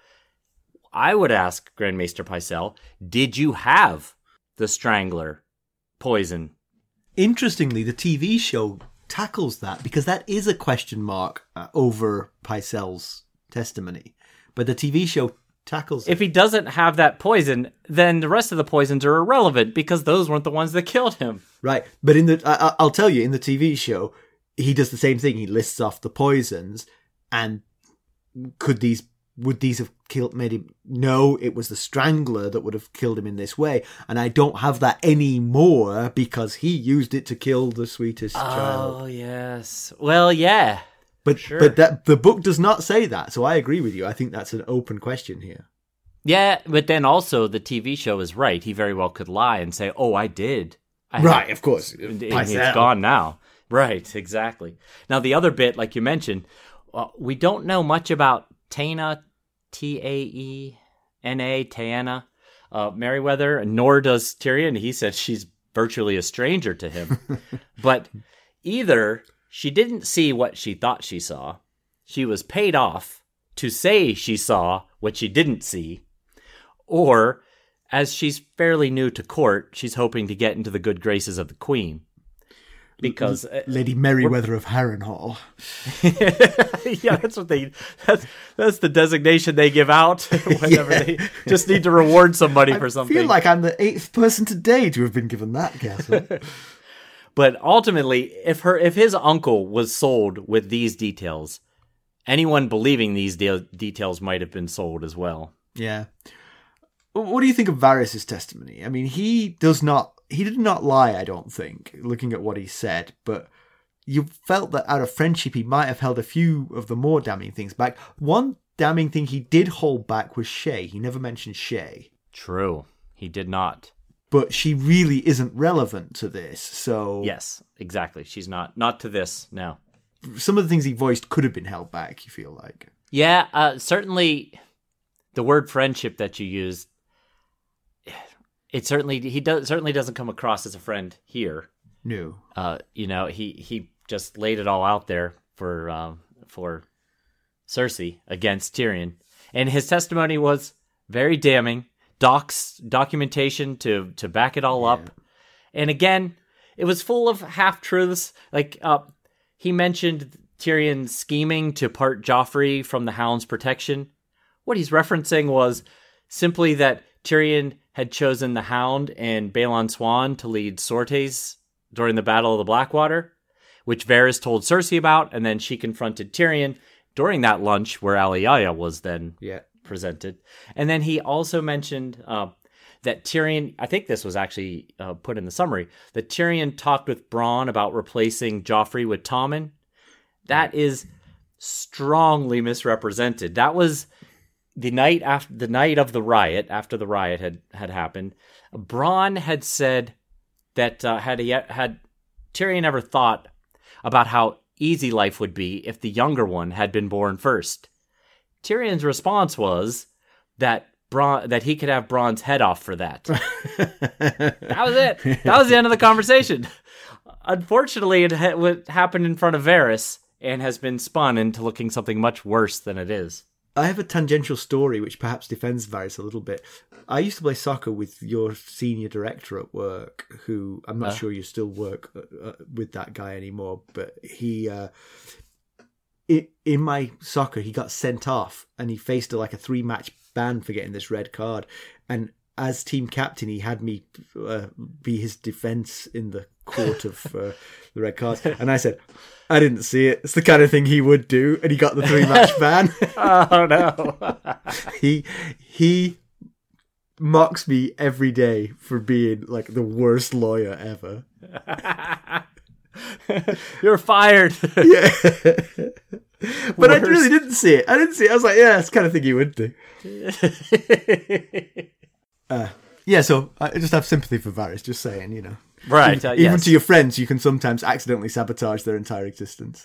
I would ask Grand Maester Pycelle, did you have the Strangler poison? Interestingly, the T V show tackles that, because that is a question mark uh, over Pycelle's testimony. But the T V show tackles it. If he doesn't have that poison, then the rest of the poisons are irrelevant, because those weren't the ones that killed him. Right. But in the, I, I'll tell you, in the T V show, he does the same thing. He lists off the poisons, and could these, would these have killed, made him, no, it was the Strangler that would have killed him in this way. And I don't have that anymore because he used it to kill the sweetest child. Oh, yes. Well, yeah. But sure. but that the book does not say that, so I agree with you. I think that's an open question here. Yeah, but then also the T V show is right. He very well could lie and say, oh, I did. I Right, had- of course. And, and Pycelle. it's gone now. Right, exactly. Now, the other bit, like you mentioned, uh, we don't know much about Taena, T A E N A, Taena, uh, Merryweather, nor does Tyrion. He said she's virtually a stranger to him. But either she didn't see what she thought she saw, she was paid off to say she saw what she didn't see, or, as she's fairly new to court, she's hoping to get into the good graces of the queen. Because uh, Lady Merryweather of Harrenhal. yeah, that's what they that's that's the designation they give out whenever Yeah. they just need to reward somebody I for something. feel like I'm the eighth person today to have been given that, Castle. But ultimately, if her if his uncle was sold with these details, anyone believing these de- details might have been sold as well. Yeah. What do you think of Varys' testimony? I mean, he does not, he did not lie, I don't think, looking at what he said, but you felt that out of friendship he might have held a few of the more damning things back. One damning thing he did hold back was Shay. He never mentioned Shay. True. He did not. But she really isn't relevant to this, so... Yes, exactly. She's not. Not to this, no. Some of the things he voiced could have been held back, you feel like. Yeah, uh, certainly the word friendship that you used, it certainly, he does, certainly doesn't come across as a friend here. No. Uh, you know, he, he just laid it all out there for, um, for Cersei against Tyrion. And his testimony was very damning. Docs, documentation to, to back it all Yeah. up. And again, it was full of half-truths. Like, uh, he mentioned Tyrion scheming to part Joffrey from the Hound's protection. What he's referencing was simply that Tyrion had chosen the Hound and Balon Swan to lead sorties during the Battle of the Blackwater. which Varys told Cersei about, and then she confronted Tyrion during that lunch where Alayaya was then Yeah. presented. And then he also mentioned uh, that Tyrion, I think this was actually uh, put in the summary, that Tyrion talked with Bronn about replacing Joffrey with Tommen. That is strongly misrepresented. That was the night after the night of the riot, after the riot had, had happened. Bronn had said that uh, had he, had Tyrion ever thought about how easy life would be if the younger one had been born first. Tyrion's response was that Bronn, that he could have Bronn's head off for that. That was it. That was the end of the conversation. Unfortunately, it ha- happened in front of Varys and has been spun into looking something much worse than it is. I have a tangential story which perhaps defends Varys a little bit. I used to play soccer with your senior director at work, who I'm not uh. sure you still work uh, with that guy anymore, but he, uh, it, in my soccer, he got sent off and he faced a, like a three match ban for getting this red card. And as team captain, he had me uh, be his defence in the court of uh, the red cards. And I said, I didn't see it. It's the kind of thing he would do. And he got the three match ban. Oh, no. he he mocks me every day for being like the worst lawyer ever. You're fired. Yeah. But worst. I really didn't see it. I didn't see it. I was like, yeah, it's the kind of thing he would do. uh, yeah, so I just have sympathy for Varys, just saying, you know. Right. Even, uh, even yes. to your friends, you can sometimes accidentally sabotage their entire existence.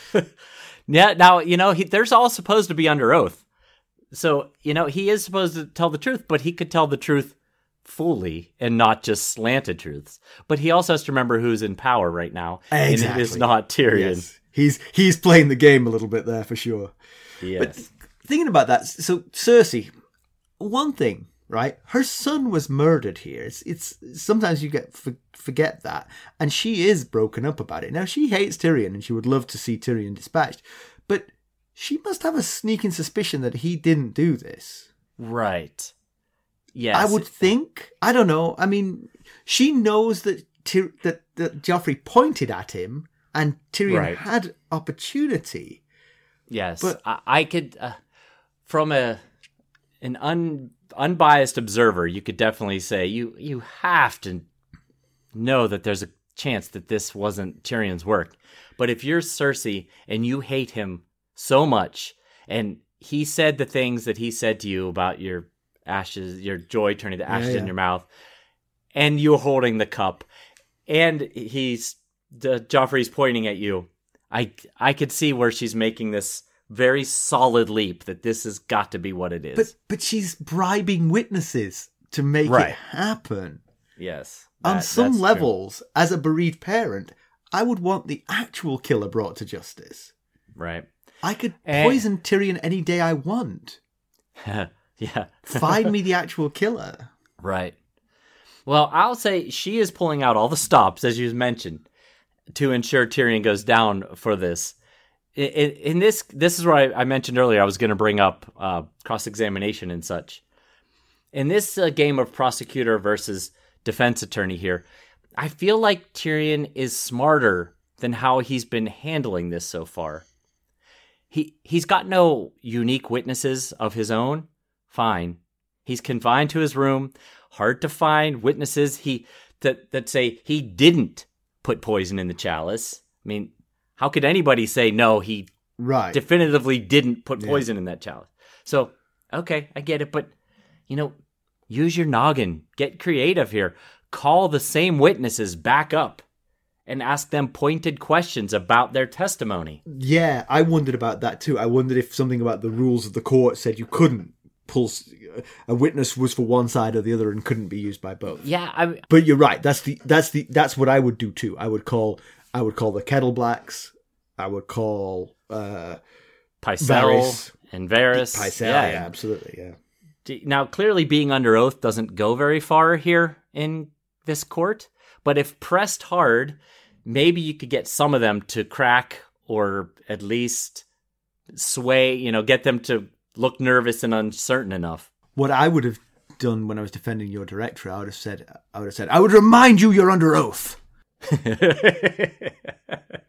Yeah, now, you know, he, they're all supposed to be under oath. So, you know, he is supposed to tell the truth, but he could tell the truth fully and not just slanted truths. But he also has to remember who's in power right now. Exactly. And it is not Tyrion. Yes. He's he's playing the game a little bit there for sure. Yes. But thinking about that, so Cersei, one thing, right? Her son was murdered here. It's, it's sometimes you get for, forget that, and she is broken up about it. Now she hates Tyrion, and she would love to see Tyrion dispatched, but she must have a sneaking suspicion that he didn't do this. Right. Yes. I would think. I don't know. I mean, she knows that Tyr- that that Joffrey pointed at him, and Tyrion right. had opportunity. Yes, but I, I could, uh, from a an un, unbiased observer, you could definitely say you you have to know that there's a chance that this wasn't Tyrion's work. But if you're Cersei and you hate him so much, and he said the things that he said to you about your ashes, your joy turning to ashes yeah, yeah. in your mouth, and you holding the cup, and he's the Joffrey's pointing at you, I I could see where she's making this very solid leap that this has got to be what it is. But but she's bribing witnesses to make right. it happen. Yes. On that, some levels, true. As a bereaved parent, I would want the actual killer brought to justice. Right. I could poison and... Tyrion any day I want. Yeah. Find me the actual killer. Right. Well, I'll say she is pulling out all the stops, as you mentioned, to ensure Tyrion goes down for this. In, in, in this, this is where I, I mentioned earlier I was going to bring up uh, cross-examination and such. In this uh, game of prosecutor versus defense attorney here, I feel like Tyrion is smarter than how he's been handling this so far. He he's got no unique witnesses of his own. Fine. He's confined to his room. Hard to find witnesses he that that say he didn't put poison in the chalice. I mean, how could anybody say no, he right. definitively didn't put poison yeah. in that chalice? So, okay, I get it, but you know, use your noggin. Get creative here. Call the same witnesses back up and ask them pointed questions about their testimony. Yeah, I wondered about that too. I wondered if something about the rules of the court said you couldn't pull a witness was for one side or the other and couldn't be used by both. Yeah, I, but you're right. That's the that's the that's what I would do too. I would call I would call the Kettle Blacks. I would call uh, Pycelle Varys. and Varys. Pycelle, yeah, yeah, absolutely, yeah. Now, clearly, being under oath doesn't go very far here in this court. But if pressed hard, maybe you could get some of them to crack or at least sway. You know, get them to look nervous and uncertain enough. What I would have done when I was defending your director, I would have said, I would have said, I would remind you you're under oath.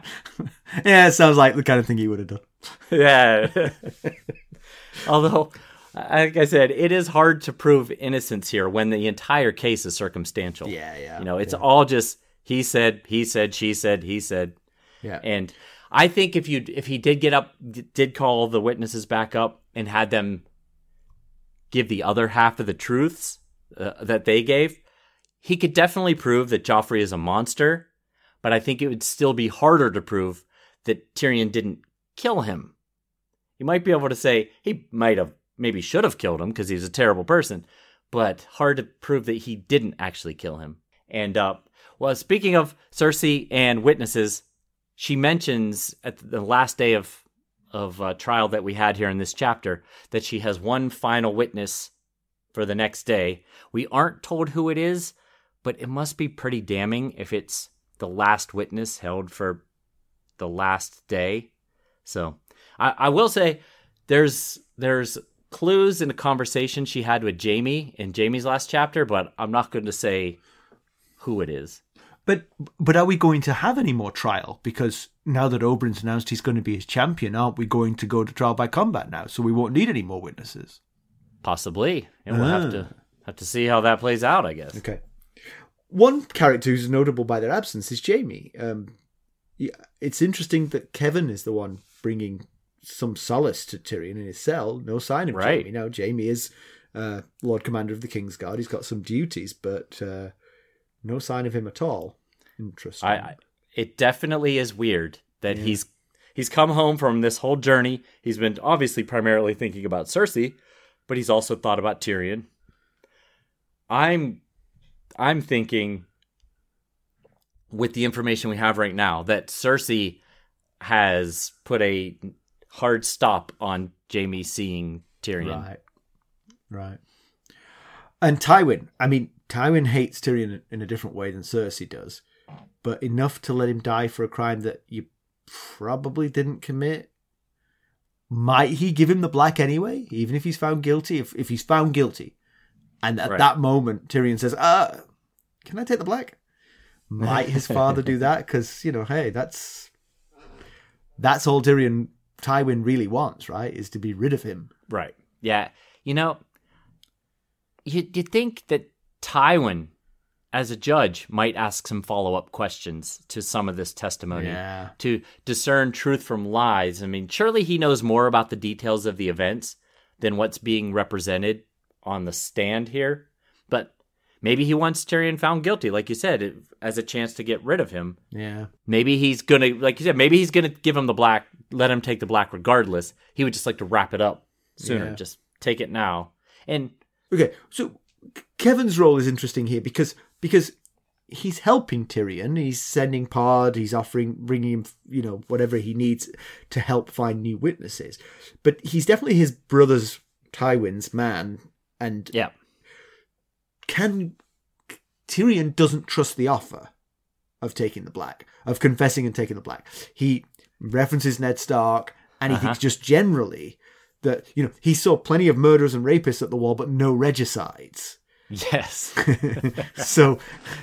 Yeah, it sounds like the kind of thing he would have done. Yeah. Although, like I said, it is hard to prove innocence here when the entire case is circumstantial. Yeah, yeah. You know, it's yeah. all just he said, he said, she said, he said. Yeah. And I think if you if he did get up, did call the witnesses back up and had them give the other half of the truths uh, that they gave, he could definitely prove that Joffrey is a monster. But I think it would still be harder to prove that Tyrion didn't kill him. You might be able to say he might have, maybe should have killed him because he's a terrible person, but hard to prove that he didn't actually kill him. And, uh, well, speaking of Cersei and witnesses, she mentions at the last day of, of uh, trial that we had here in this chapter that she has one final witness for the next day. We aren't told who it is, but it must be pretty damning if it's the last witness held for the last day. So I, I will say there's there's clues in a conversation she had with Jaime in Jaime's last chapter, but I'm not going to say who it is. But but are we going to have any more trial? Because now that Oberyn's announced he's going to be his champion, aren't we going to go to trial by combat now? So we won't need any more witnesses. Possibly. And we'll Ah. have to have to see how that plays out, I guess. Okay. One character who's notable by their absence is Jaime. Um, yeah, it's interesting that Kevin is the one bringing some solace to Tyrion in his cell. No sign of Right. Jaime. Now, Jaime is uh, Lord Commander of the Kingsguard. He's got some duties, but uh, no sign of him at all. Interesting. I, I it definitely is weird that Yeah. he's he's come home from this whole journey. He's been obviously primarily thinking about Cersei, but he's also thought about Tyrion. I'm I'm thinking, with the information we have right now, that Cersei has put a hard stop on Jaime seeing Tyrion. Right. Right. And Tywin. I mean, Tywin hates Tyrion in a different way than Cersei does, but enough to let him die for a crime that you probably didn't commit. Might he give him the black anyway, even if he's found guilty? If if he's found guilty, and at Right. that moment Tyrion says, "Uh, can I take the black?" Might his father do that? Because, you know, hey, that's that's all Tyrion Tywin really wants, right? Is to be rid of him. Right. Yeah. You know, you you think that Tywin, as a judge, might ask some follow-up questions to some of this testimony Yeah. to discern truth from lies. I mean, surely he knows more about the details of the events than what's being represented on the stand here. But maybe he wants Tyrion found guilty, like you said, it- as a chance to get rid of him. Yeah. Maybe he's going to, like you said, maybe he's going to give him the black, let him take the black regardless. He would just like to wrap it up sooner. Yeah. Just take it now. And Okay, so Kevin's role is interesting here because because he's helping Tyrion. He's sending Pod. He's offering, bringing him, you know, whatever he needs to help find new witnesses. But he's definitely his brother's Tywin's man. And yeah, can Tyrion doesn't trust the offer of taking the black, of confessing and taking the black. He references Ned Stark, and he Uh-huh. thinks just generally that, you know, he saw plenty of murderers and rapists at the wall, but no regicides. yes. So,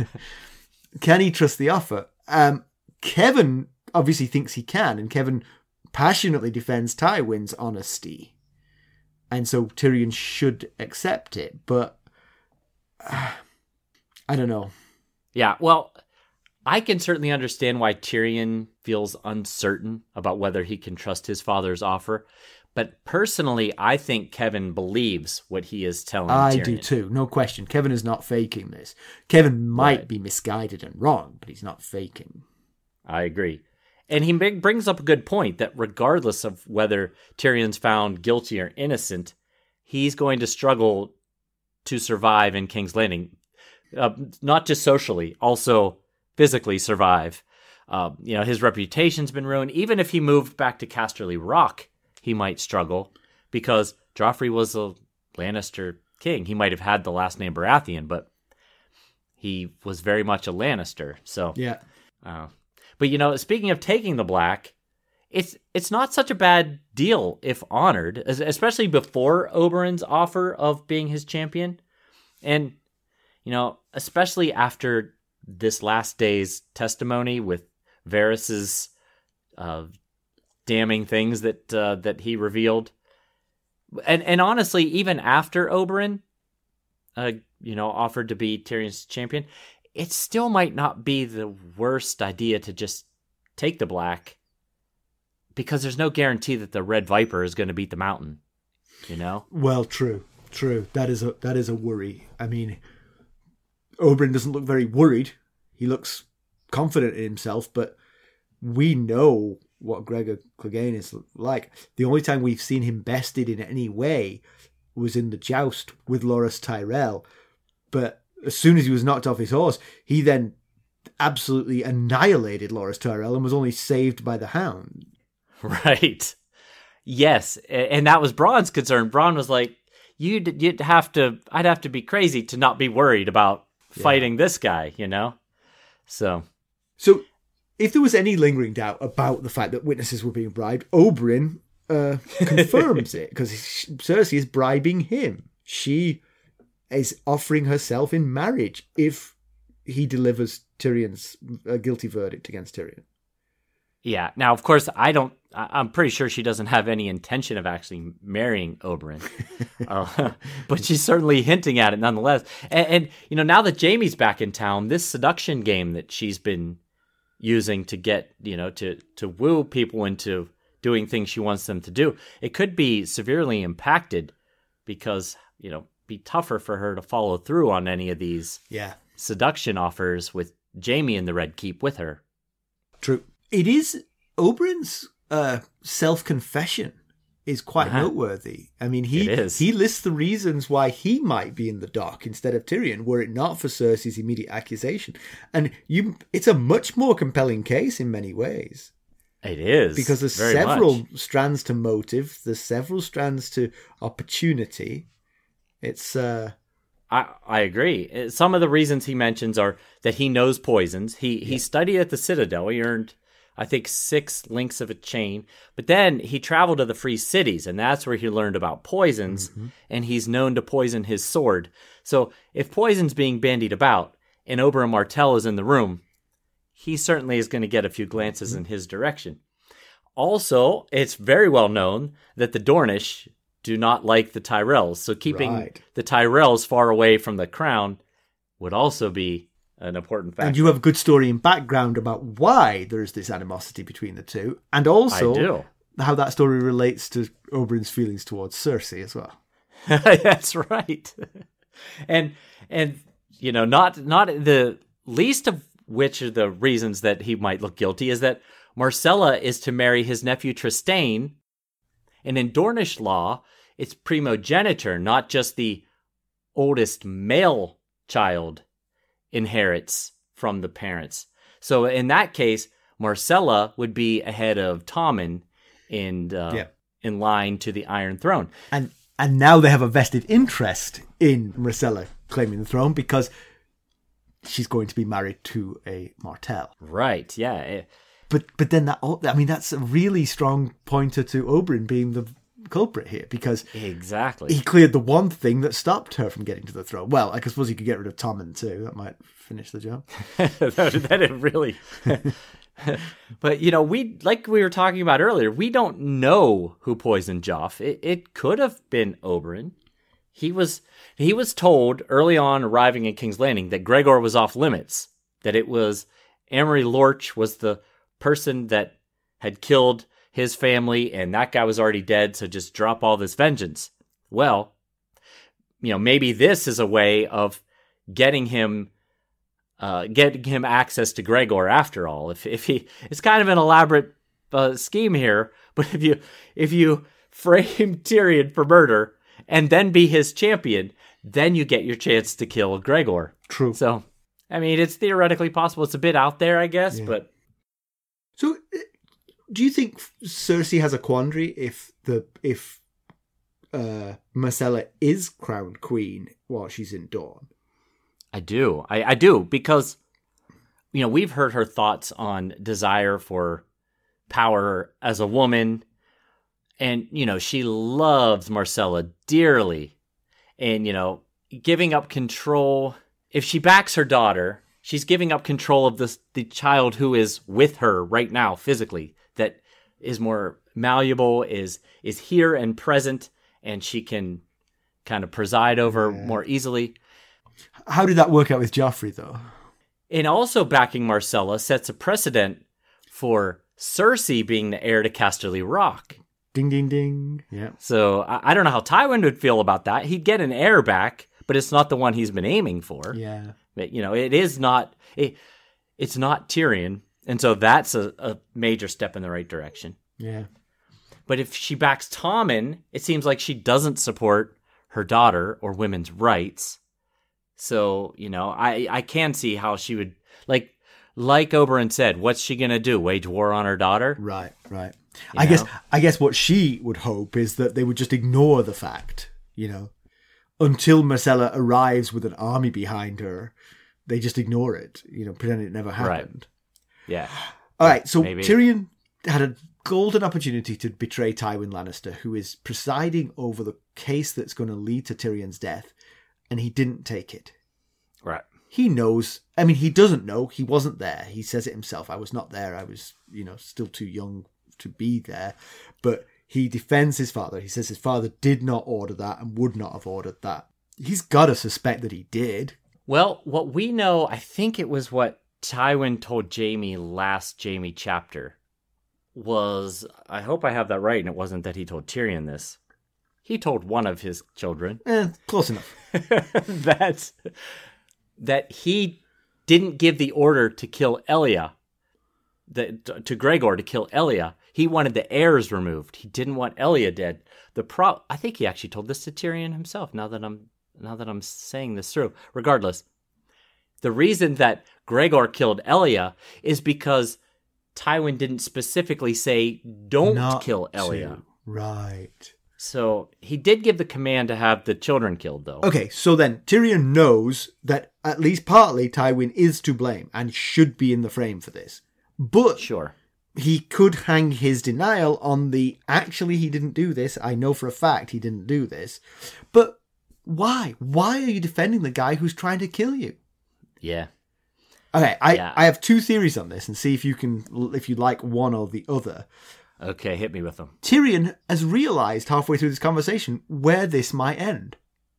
can he trust the offer? Um, Kevin obviously thinks he can, and Kevin passionately defends Tywin's honesty. And so Tyrion should accept it, but uh, I don't know. Yeah, well, I can certainly understand why Tyrion feels uncertain about whether he can trust his father's offer. But personally, I think Kevin believes what he is telling I Tyrion. do too, no question. Kevin is not faking this. Kevin might Right. be misguided and wrong, but he's not faking. I agree. And he bring- brings up a good point that regardless of whether Tyrion's found guilty or innocent, he's going to struggle to survive in King's Landing. Uh, not just socially, also physically survive. Uh, you know, his reputation's been ruined. Even if he moved back to Casterly Rock, he might struggle because Joffrey was a Lannister king. He might have had the last name Baratheon, but he was very much a Lannister. So, Yeah. uh, but you know, speaking of taking the black, it's it's not such a bad deal if honored, es- especially before Oberyn's offer of being his champion, and you know, especially after this last day's testimony with Varys's uh, damning things that uh, that he revealed. And and honestly, even after Oberyn, uh, you know, offered to be Tyrion's champion, it still might not be the worst idea to just take the Black, because there's no guarantee that the Red Viper is going to beat the Mountain. You know? Well, true, true. That is a that is a worry. I mean, Oberyn doesn't look very worried. He looks confident in himself, but we know what Gregor Clegane is like. The only time we've seen him bested in any way was in the joust with Loras Tyrell. But as soon as he was knocked off his horse, he then absolutely annihilated Loras Tyrell and was only saved by the Hound. Right. Yes, and that was Bronn's concern. Bronn was like, you'd, you'd have to, I'd have to be crazy to not be worried about fighting yeah. this guy, you know? So... So... If there was any lingering doubt about the fact that witnesses were being bribed, Oberyn uh, confirms it, because Cersei is bribing him. She is offering herself in marriage if he delivers Tyrion's uh, guilty verdict against Tyrion. Yeah. Now, of course, I don't. I'm pretty sure she doesn't have any intention of actually marrying Oberyn, uh, but she's certainly hinting at it nonetheless. And, and you know, now that Jaime's back in town, this seduction game that she's been using to get, you know, to, to woo people into doing things she wants them to do, it could be severely impacted, because, you know, be tougher for her to follow through on any of these yeah. seduction offers with Jaime in the Red Keep with her. True. It is Oberyn's uh, self-confession is quite uh-huh. noteworthy. I mean, he he lists the reasons why he might be in the dock instead of Tyrion, were it not for Cersei's immediate accusation. And you, it's a much more compelling case in many ways. It is. Because there's very several much. strands to motive, there's several strands to opportunity. It's... uh I, I agree. Some of the reasons he mentions are that he knows poisons. He, yeah. he studied at the Citadel. He earned... I think six links of a chain. But then he traveled to the Free Cities, and that's where he learned about poisons, mm-hmm. and he's known to poison his sword. So if poison's being bandied about, and Oberyn Martell is in the room, he certainly is going to get a few glances mm-hmm. in his direction. Also, it's very well known that the Dornish do not like the Tyrells, so keeping right. the Tyrells far away from the crown would also be an important factor. And you have a good story and background about why there's this animosity between the two, and also I do. how that story relates to Oberyn's feelings towards Cersei as well. That's right. and and you know, not not the least of which of the reasons that he might look guilty is that Myrcella is to marry his nephew Trystane, and in Dornish law, it's primogeniture, not just the oldest male child inherits from the parents. So in that case, Myrcella would be ahead of Tommen in uh, yeah. in line to the Iron Throne. And and now they have a vested interest in Myrcella claiming the throne, because she's going to be married to a Martell. Right, yeah. But but then that, I mean, that's a really strong pointer to Oberyn being the culprit here, because exactly he cleared the one thing that stopped her from getting to the throne. Well, I suppose he could get rid of Tommen too. That might finish the job. that, that really. But you know, we like we were talking about earlier. We don't know who poisoned Joff. It, it could have been Oberyn. He was he was told early on, arriving in King's Landing, that Gregor was off limits. That it was Amory Lorch was the person that had killed his family, and that guy was already dead, so just drop all this vengeance. Well, you know, maybe this is a way of getting him uh, getting him access to Gregor after all. If if he, it's kind of an elaborate uh, scheme here, but if you if you frame Tyrion for murder and then be his champion, then you get your chance to kill Gregor. True. So, I mean, it's theoretically possible. It's a bit out there, I guess, yeah. but so. Do you think Cersei has a quandary if the if uh, Myrcella is crowned queen while she's in Dorne? I do. I, I do, because, you know, we've heard her thoughts on desire for power as a woman. And, you know, she loves Myrcella dearly. And, you know, giving up control. If she backs her daughter, she's giving up control of the, the child who is with her right now physically. That is more malleable, is is here and present, and she can kind of preside over yeah. more easily. How did that work out with Joffrey, though? And also backing Myrcella sets a precedent for Cersei being the heir to Casterly Rock. Ding, ding, ding. Yeah. So I, I don't know how Tywin would feel about that. He'd get an heir back, but it's not the one he's been aiming for. Yeah. But, you know, it is not... It, it's not Tyrion, and so that's a, a major step in the right direction. Yeah. But if she backs Tommen, it seems like she doesn't support her daughter or women's rights. So, you know, I, I can see how she would, like like Oberyn said, what's she going to do? Wage war on her daughter? Right, right. You I know? guess I guess what she would hope is that they would just ignore the fact, you know, until Myrcella arrives with an army behind her, they just ignore it, you know, pretend it never happened. Right. Yeah. All right, so Maybe. Tyrion had a golden opportunity to betray Tywin Lannister, who is presiding over the case that's going to lead to Tyrion's death, and he didn't take it. Right. He knows. I mean, he doesn't know. He wasn't there. He says it himself. I was not there. I was, you know, still too young to be there. But he defends his father. He says his father did not order that and would not have ordered that. He's got to suspect that he did. Well, what we know, I think it was what Tywin told Jaime last Jaime chapter, was, I hope I have that right, and it wasn't that he told Tyrion this. He told one of his children. Eh, close enough. that, that he didn't give the order to kill Elia, the, to Gregor to kill Elia. He wanted the heirs removed. He didn't want Elia dead. The pro- I think he actually told this to Tyrion himself, now that I'm now that I'm saying this through. Regardless, the reason that Gregor killed Elia is because Tywin didn't specifically say, don't Not kill Elia. to. Right. So he did give the command to have the children killed, though. Okay, so then Tyrion knows that at least partly Tywin is to blame and should be in the frame for this. But Sure. he could hang his denial on the, actually he didn't do this, I know for a fact he didn't do this. But why? Why are you defending the guy who's trying to kill you? Yeah. Okay, I, Yeah. I have two theories on this and see if you can, if you like one or the other. Okay, hit me with them. Tyrion has realised halfway through this conversation where this might end.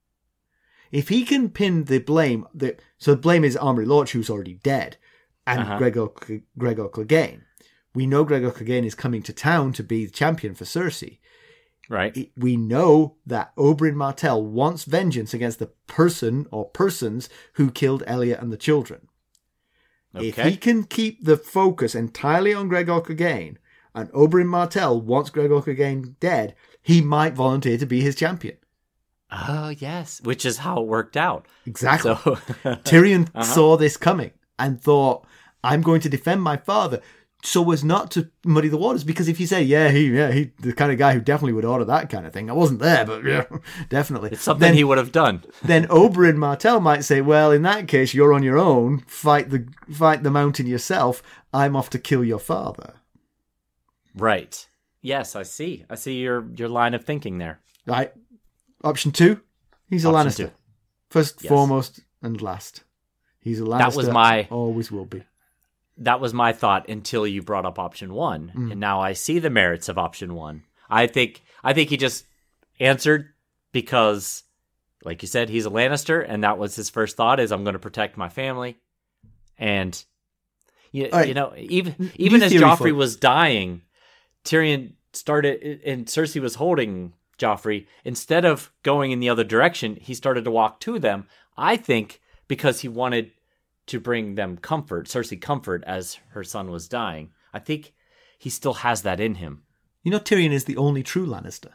If he can pin the blame, the, so the blame is Armory Lorch, who's already dead, and Uh-huh. Gregor, Gregor Clegane. We know Gregor Clegane is coming to town to be the champion for Cersei. Right. It- we know that Oberyn Martell wants vengeance against the person or persons who killed Elia and the children. If Okay. he can keep the focus entirely on Gregor Clegane, and Oberyn Martell wants Gregor Clegane dead, he might volunteer to be his champion. Oh, yes. Which is how it worked out. Exactly. So, Tyrion Uh-huh. saw this coming and thought, I'm going to defend my father so as not to muddy the waters. Because if you say, yeah, he, yeah, he, the kind of guy who definitely would order that kind of thing. I wasn't there, but yeah, definitely. it's something then, he would have done. then Oberyn Martell might say, well, in that case, you're on your own. Fight the, fight the mountain yourself. I'm off to kill your father. Right. Yes, I see. I see your, your line of thinking there. Right. Option two, he's a Option Lannister. two. First, Yes. foremost, and last. He's a Lannister. That was my- Always will be. That was my thought until you brought up option one. Mm. And now I see the merits of option one. I think I think he just answered because, like you said, he's a Lannister, and that was his first thought is I'm going to protect my family. And you, All right. you know, even New even as theory Joffrey for- was dying, Tyrion started and Cersei was holding Joffrey. Instead of going in the other direction, he started to walk to them. I think because he wanted to bring them comfort, Cersei comfort, as her son was dying. I think he still has that in him. You know, Tyrion is the only true Lannister.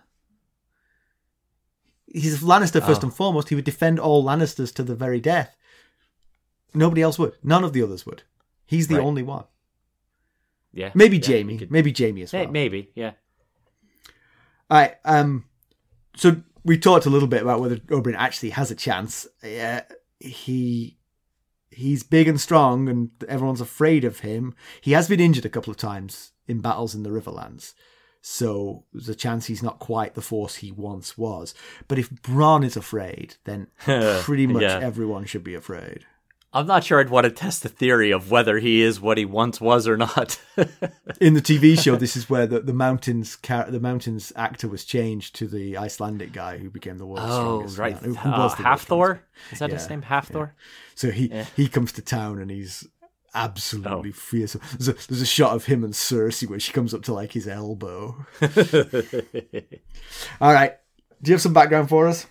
He's a Lannister first Oh. and foremost. He would defend all Lannisters to the very death. Nobody else would. None of the others would. He's the Right. only one. Yeah, Maybe yeah, Jaime. you could- Maybe Jaime as well. Hey, maybe, yeah. All right. Um, so we talked a little bit about whether Oberyn actually has a chance. Uh, he he's big and strong, and everyone's afraid of him. He has been injured a couple of times in battles in the Riverlands, so there's a chance he's not quite the force he once was. But if Bronn is afraid, then pretty much Yeah. everyone should be afraid. I'm not sure I'd want to test the theory of whether he is what he once was or not. In the T V show, this is where the, the mountains car- the mountains actor was changed to the Icelandic guy who became the world's Oh, strongest. right. man. Who, who Uh, was the Halfthor? world's Is that his Yeah, name? Halfthor? So he, Yeah. he comes to town and he's absolutely Oh. fierce. There's a, there's a shot of him and Cersei where she comes up to like his elbow. All right. Do you have some background for us?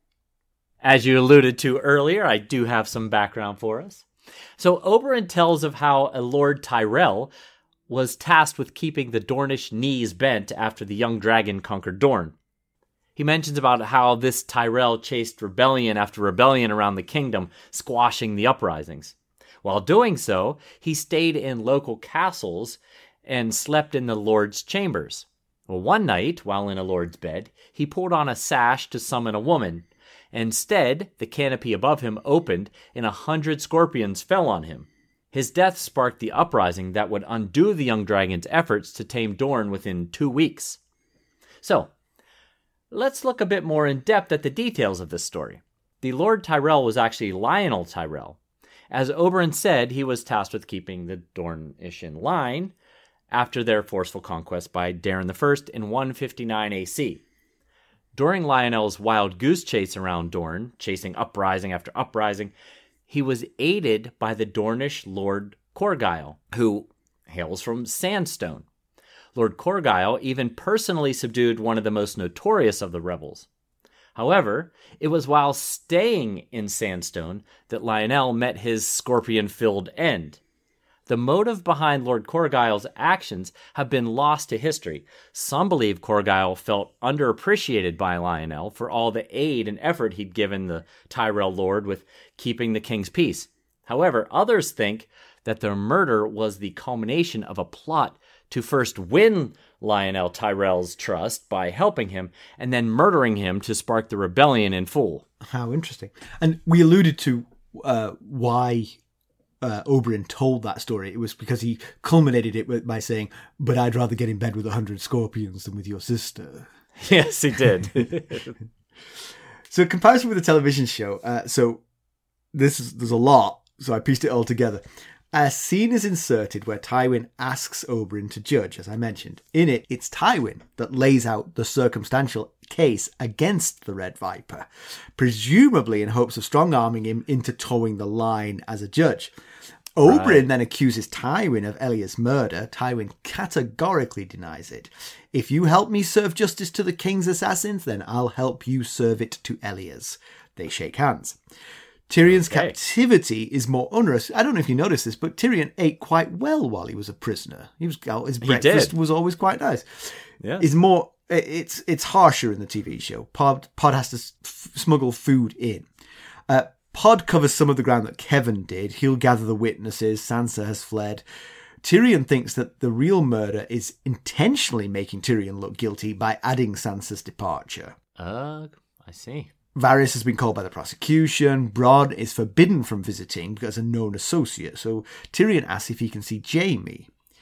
As you alluded to earlier, I do have some background for us. So Oberyn tells of how a Lord Tyrell was tasked with keeping the Dornish knees bent after the young dragon conquered Dorne. He mentions about how this Tyrell chased rebellion after rebellion around the kingdom, squashing the uprisings. While doing so, he stayed in local castles and slept in the lord's chambers. Well, one night, while in a lord's bed, he pulled on a sash to summon a woman. Instead, the canopy above him opened, and a hundred scorpions fell on him. His death sparked the uprising that would undo the young dragon's efforts to tame Dorne within two weeks. So, let's look a bit more in depth at the details of this story. The Lord Tyrell was actually Lionel Tyrell. As Oberyn said, he was tasked with keeping the Dornish in line after their forceful conquest by Daeron the First in one fifty-nine A C. During Lionel's wild goose chase around Dorne, chasing uprising after uprising, he was aided by the Dornish Lord Corgyle, who hails from Sandstone. Lord Corgyle even personally subdued one of the most notorious of the rebels. However, it was while staying in Sandstone that Lionel met his scorpion-filled end. The motive behind Lord Corgyle's actions have been lost to history. Some believe Corgyle felt underappreciated by Lionel for all the aid and effort he'd given the Tyrell Lord with keeping the king's peace. However, others think that their murder was the culmination of a plot to first win Lionel Tyrell's trust by helping him, and then murdering him to spark the rebellion in full. How interesting. And we alluded to uh, why uh, Oberyn told that story. It was because he culminated it with, by saying, but I'd rather get in bed with a hundred scorpions than with your sister. Yes, he did. So in comparison with the television show, uh, so this is, there's a lot, so I pieced it all together. A scene is inserted where Tywin asks Oberyn to judge, as I mentioned. In it, it's Tywin that lays out the circumstantial case against the Red Viper, presumably in hopes of strong-arming him into towing the line as a judge. Oberyn right. then accuses Tywin of Ellia's murder. Tywin categorically denies it. If you help me serve justice to the king's assassins, then I'll help you serve it to Ellia's. They shake hands. Tyrion's okay. captivity is more onerous. I don't know if you noticed this, but Tyrion ate quite well while he was a prisoner. He was his breakfast was always quite nice. Yeah, it's more. It's it's harsher in the T V show. Pod Pod has to f- smuggle food in. Uh, Pod covers some of the ground that Kevin did. He'll gather the witnesses. Sansa has fled. Tyrion thinks that the real murder is intentionally making Tyrion look guilty by adding Sansa's departure. Uh, I see. Varys has been called by the prosecution. Bronn is forbidden from visiting as a known associate, so Tyrion asks if he can see Jaime.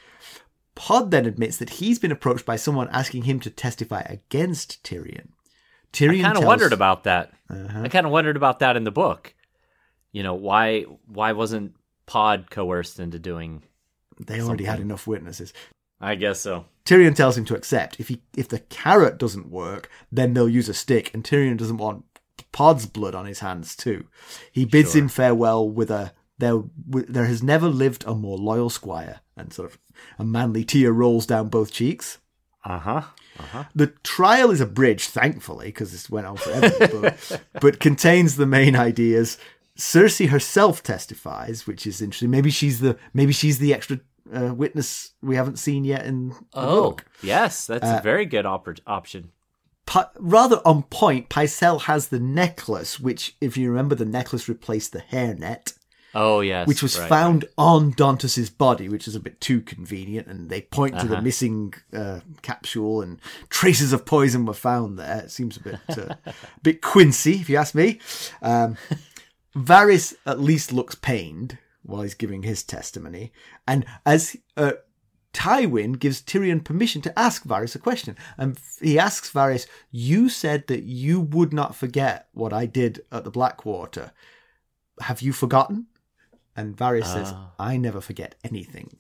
Pod then admits that he's been approached by someone asking him to testify against Tyrion. Tyrion I kind of tells... wondered about that. Uh-huh. I kind of wondered about that in the book. You know, why why wasn't Pod coerced into doing They already something? had enough witnesses. I guess so. Tyrion tells him to accept. If he if the carrot doesn't work, then they'll use a stick, and Tyrion doesn't want Pod's blood on his hands too. He bids Sure. him farewell with a there. There has never lived a more loyal squire, and sort of a manly tear rolls down both cheeks. Uh huh. Uh huh. The trial is abridged, thankfully, because this went on forever, but, but contains the main ideas. Cersei herself testifies, which is interesting. Maybe she's the maybe she's the extra uh, witness we haven't seen yet in the oh, book. yes, that's Uh, a very good op- option. Pa- rather on point, Pycelle has the necklace, which, if you remember, the necklace replaced the hairnet, Oh, yes. which was right, found right. on Dantus's body, which is a bit too convenient. And they point to the Uh-huh. missing uh, capsule, and traces of poison were found there. It seems a bit, uh, a bit Quincy, if you ask me. Um, Varys at least looks pained while he's giving his testimony, and as uh, Tywin gives Tyrion permission to ask Varys a question. And he asks Varys, you said that you would not forget what I did at the Blackwater. Have you forgotten? And Varys says, Oh. I never forget anything.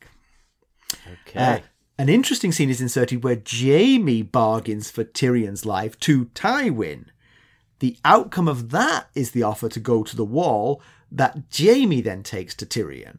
Okay. Uh, an interesting scene is inserted where Jaime bargains for Tyrion's life to Tywin. The outcome of that is the offer to go to the Wall that Jaime then takes to Tyrion.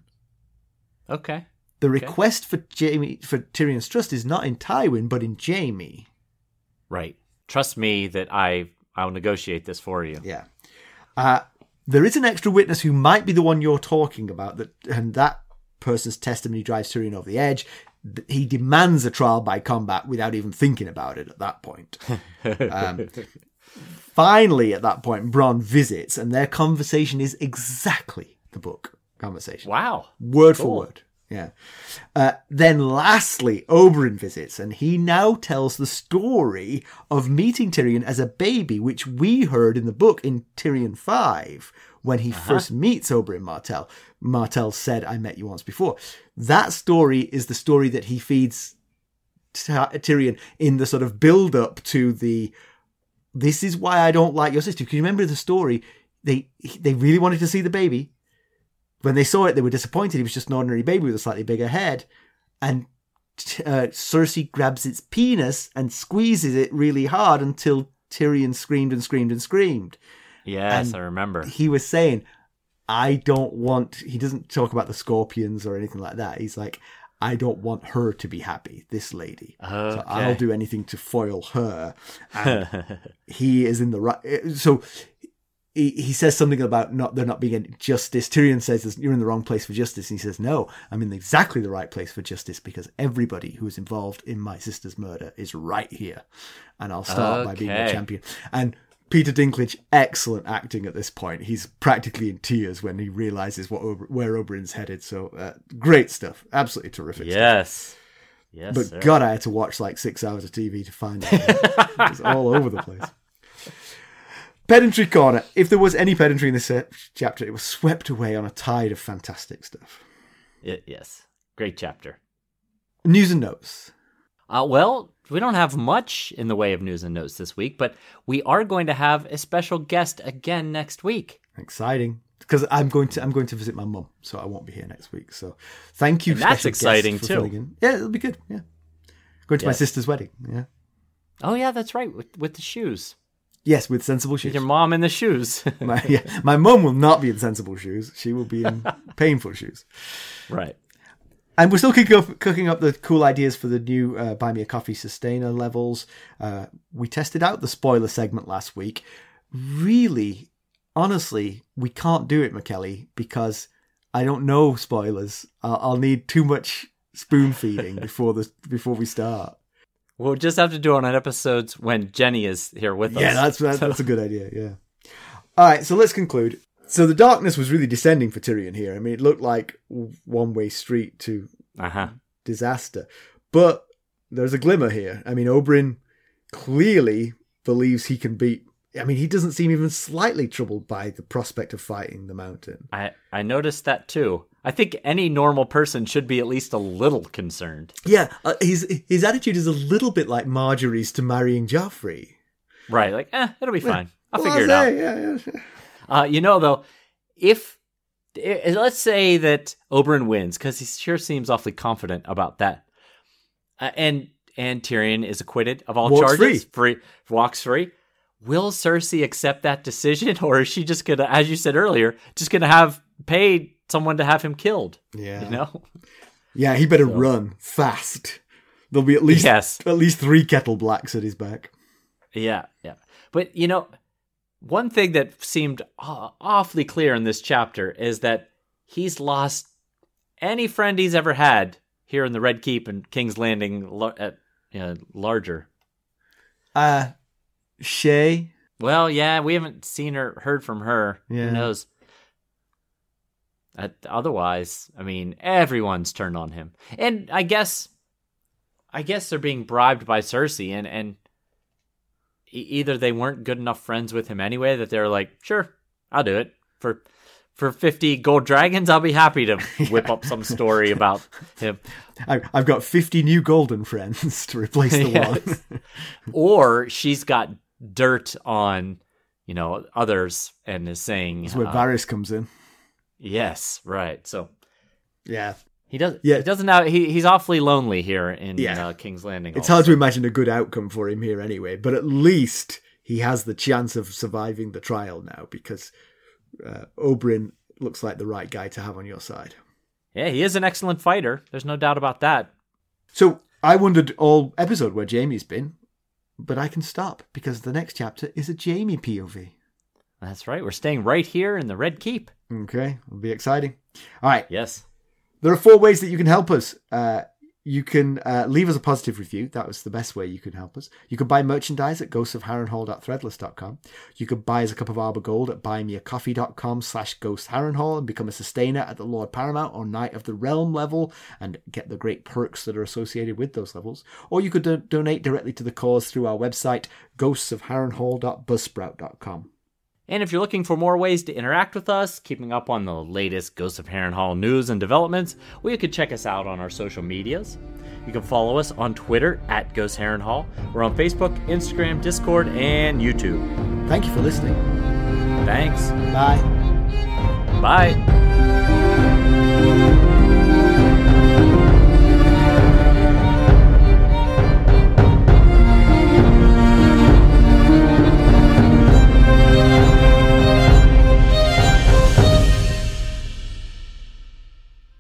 okay. The Okay. request for Jaime for Tyrion's trust is not in Tywin, but in Jaime. Right. Trust me that I I'll negotiate this for you. Yeah. Uh, there is an extra witness who might be the one you're talking about, that, and that person's testimony drives Tyrion over the edge. He demands a trial by combat without even thinking about it at that point. Um, finally, at that point, Bronn visits, and their conversation is exactly the book conversation. Wow. Word for Cool. word. Yeah. Uh, then lastly, Oberyn visits, and he now tells the story of meeting Tyrion as a baby, which we heard in the book in Tyrion five, when he Uh-huh. first meets Oberyn Martell. Martell said, I met you once before. That story is the story that he feeds Ty- Tyrion in the sort of build-up to the, this is why I don't like your sister. Can you remember the story? They They really wanted to see the baby. When they saw it, they were disappointed. He was just an ordinary baby with a slightly bigger head. And uh, Cersei grabs its penis and squeezes it really hard until Tyrion screamed and screamed and screamed. Yes, And I remember. He was saying, I don't want... He doesn't talk about the scorpions or anything like that. He's like, I don't want her to be happy, this lady. So Okay. I'll do anything to foil her. And he is in the right... So... He, he says something about not there not being any justice. Tyrion says, you're in the wrong place for justice. And he says, no, I'm in exactly the right place for justice because everybody who is involved in my sister's murder is right here. And I'll start by being a Okay. champion. And Peter Dinklage, excellent acting at this point. He's practically in tears when he realizes what Ober- where Oberyn's headed. So uh, great stuff. Absolutely terrific stuff. Yes. Yes, But sir. God, I had to watch like six hours of T V to find it. It was all over the place. Pedantry Corner. If there was any pedantry in this uh, chapter, it was swept away on a tide of fantastic stuff. Y- yes. Great chapter. News and notes. Uh, well, we don't have much in the way of news and notes this week, but we are going to have a special guest again next week. Exciting. Because I'm going to I'm going to visit my mum, so I won't be here next week. So thank you. And that's special guest, exciting, for too. filling in. Yeah, it'll be good. Yeah, going to my Yes. sister's wedding. Yeah. Oh, yeah, that's right, with, with the shoes. Yes, with sensible shoes. With your mom in the shoes. My, yeah, my mum will not be in sensible shoes. She will be in painful shoes. Right. And we're still cooking up, cooking up the cool ideas for the new uh, Buy Me a Coffee Sustainer levels. Uh, we tested out the spoiler segment last week. Really, honestly, we can't do it, McKelly, because I don't know spoilers. I'll, I'll need too much spoon feeding before the before we start. We'll just have to do it on episodes when Jenny is here with us. Yeah, that's that's, that's a good idea. Yeah. All right, so let's conclude. So the darkness was really descending for Tyrion here. I mean, it looked like one way street to Uh-huh. disaster, but there's a glimmer here. I mean, Oberyn clearly believes he can beat. I mean, he doesn't seem even slightly troubled by the prospect of fighting the Mountain. I, I noticed that too. I think any normal person should be at least a little concerned. Yeah, uh, his his attitude is a little bit like Marjorie's to marrying Joffrey. Right, like, eh, it'll be fine. I'll Well, figure it I'll out. say, Yeah, yeah. Uh, you know, though, if, i let's say that Oberyn wins, because he sure seems awfully confident about that, uh, and and Tyrion is acquitted of all Walks charges, free, walks free. Will Cersei accept that decision, or is she just gonna, as you said earlier, just gonna have paid someone to have him killed? Yeah. You know. Yeah, he better run fast. There'll be at least Yes. at least three kettle blacks at his back. Yeah, yeah. But, you know, one thing that seemed aw- awfully clear in this chapter is that he's lost any friend he's ever had here in the Red Keep and King's Landing lar- at uh, larger. Uh, Shay. Well, yeah, we haven't seen her, heard from her. Yeah. Who knows? Uh, otherwise, I mean, everyone's turned on him. And I guess, I guess they're being bribed by Cersei, and, and e- either they weren't good enough friends with him anyway that they're like, sure, I'll do it. For for fifty gold dragons, I'll be happy to whip up some story about him. I, I've got fifty new golden friends to replace the Yes. one. Or she's got dirt on, you know, others and is saying, That's where uh, Varys comes in. Yes, right. So Yeah. he does. Yeah. He doesn't have. He, he's awfully lonely here in Yeah. uh, King's Landing. It's also. hard to imagine a good outcome for him here anyway, but at least he has the chance of surviving the trial now because uh, Oberyn looks like the right guy to have on your side. Yeah, he is an excellent fighter. There's no doubt about that. So I wondered all episode where Jaime's been, but I can stop because the next chapter is a Jaime P O V. That's right. We're staying right here in the Red Keep. Okay, it'll be exciting. All right. Yes. There are four ways that you can help us. Uh, you can uh, leave us a positive review. That was the best way you can help us. You can buy merchandise at ghosts of harrenhal dot threadless dot com. You could buy us a cup of Arbor Gold at buymeacoffee.com slash ghostharrenhal and become a sustainer at the Lord Paramount or Knight of the Realm level and get the great perks that are associated with those levels. Or you could do- donate directly to the cause through our website, ghosts of harrenhal dot buzzsprout dot com. And if you're looking for more ways to interact with us, keeping up on the latest Ghosts of Harrenhal news and developments, well, you could check us out on our social medias. You can follow us on Twitter at Ghost Harrenhal. We're on Facebook, Instagram, Discord, and YouTube. Thank you for listening. Thanks. Bye. Bye.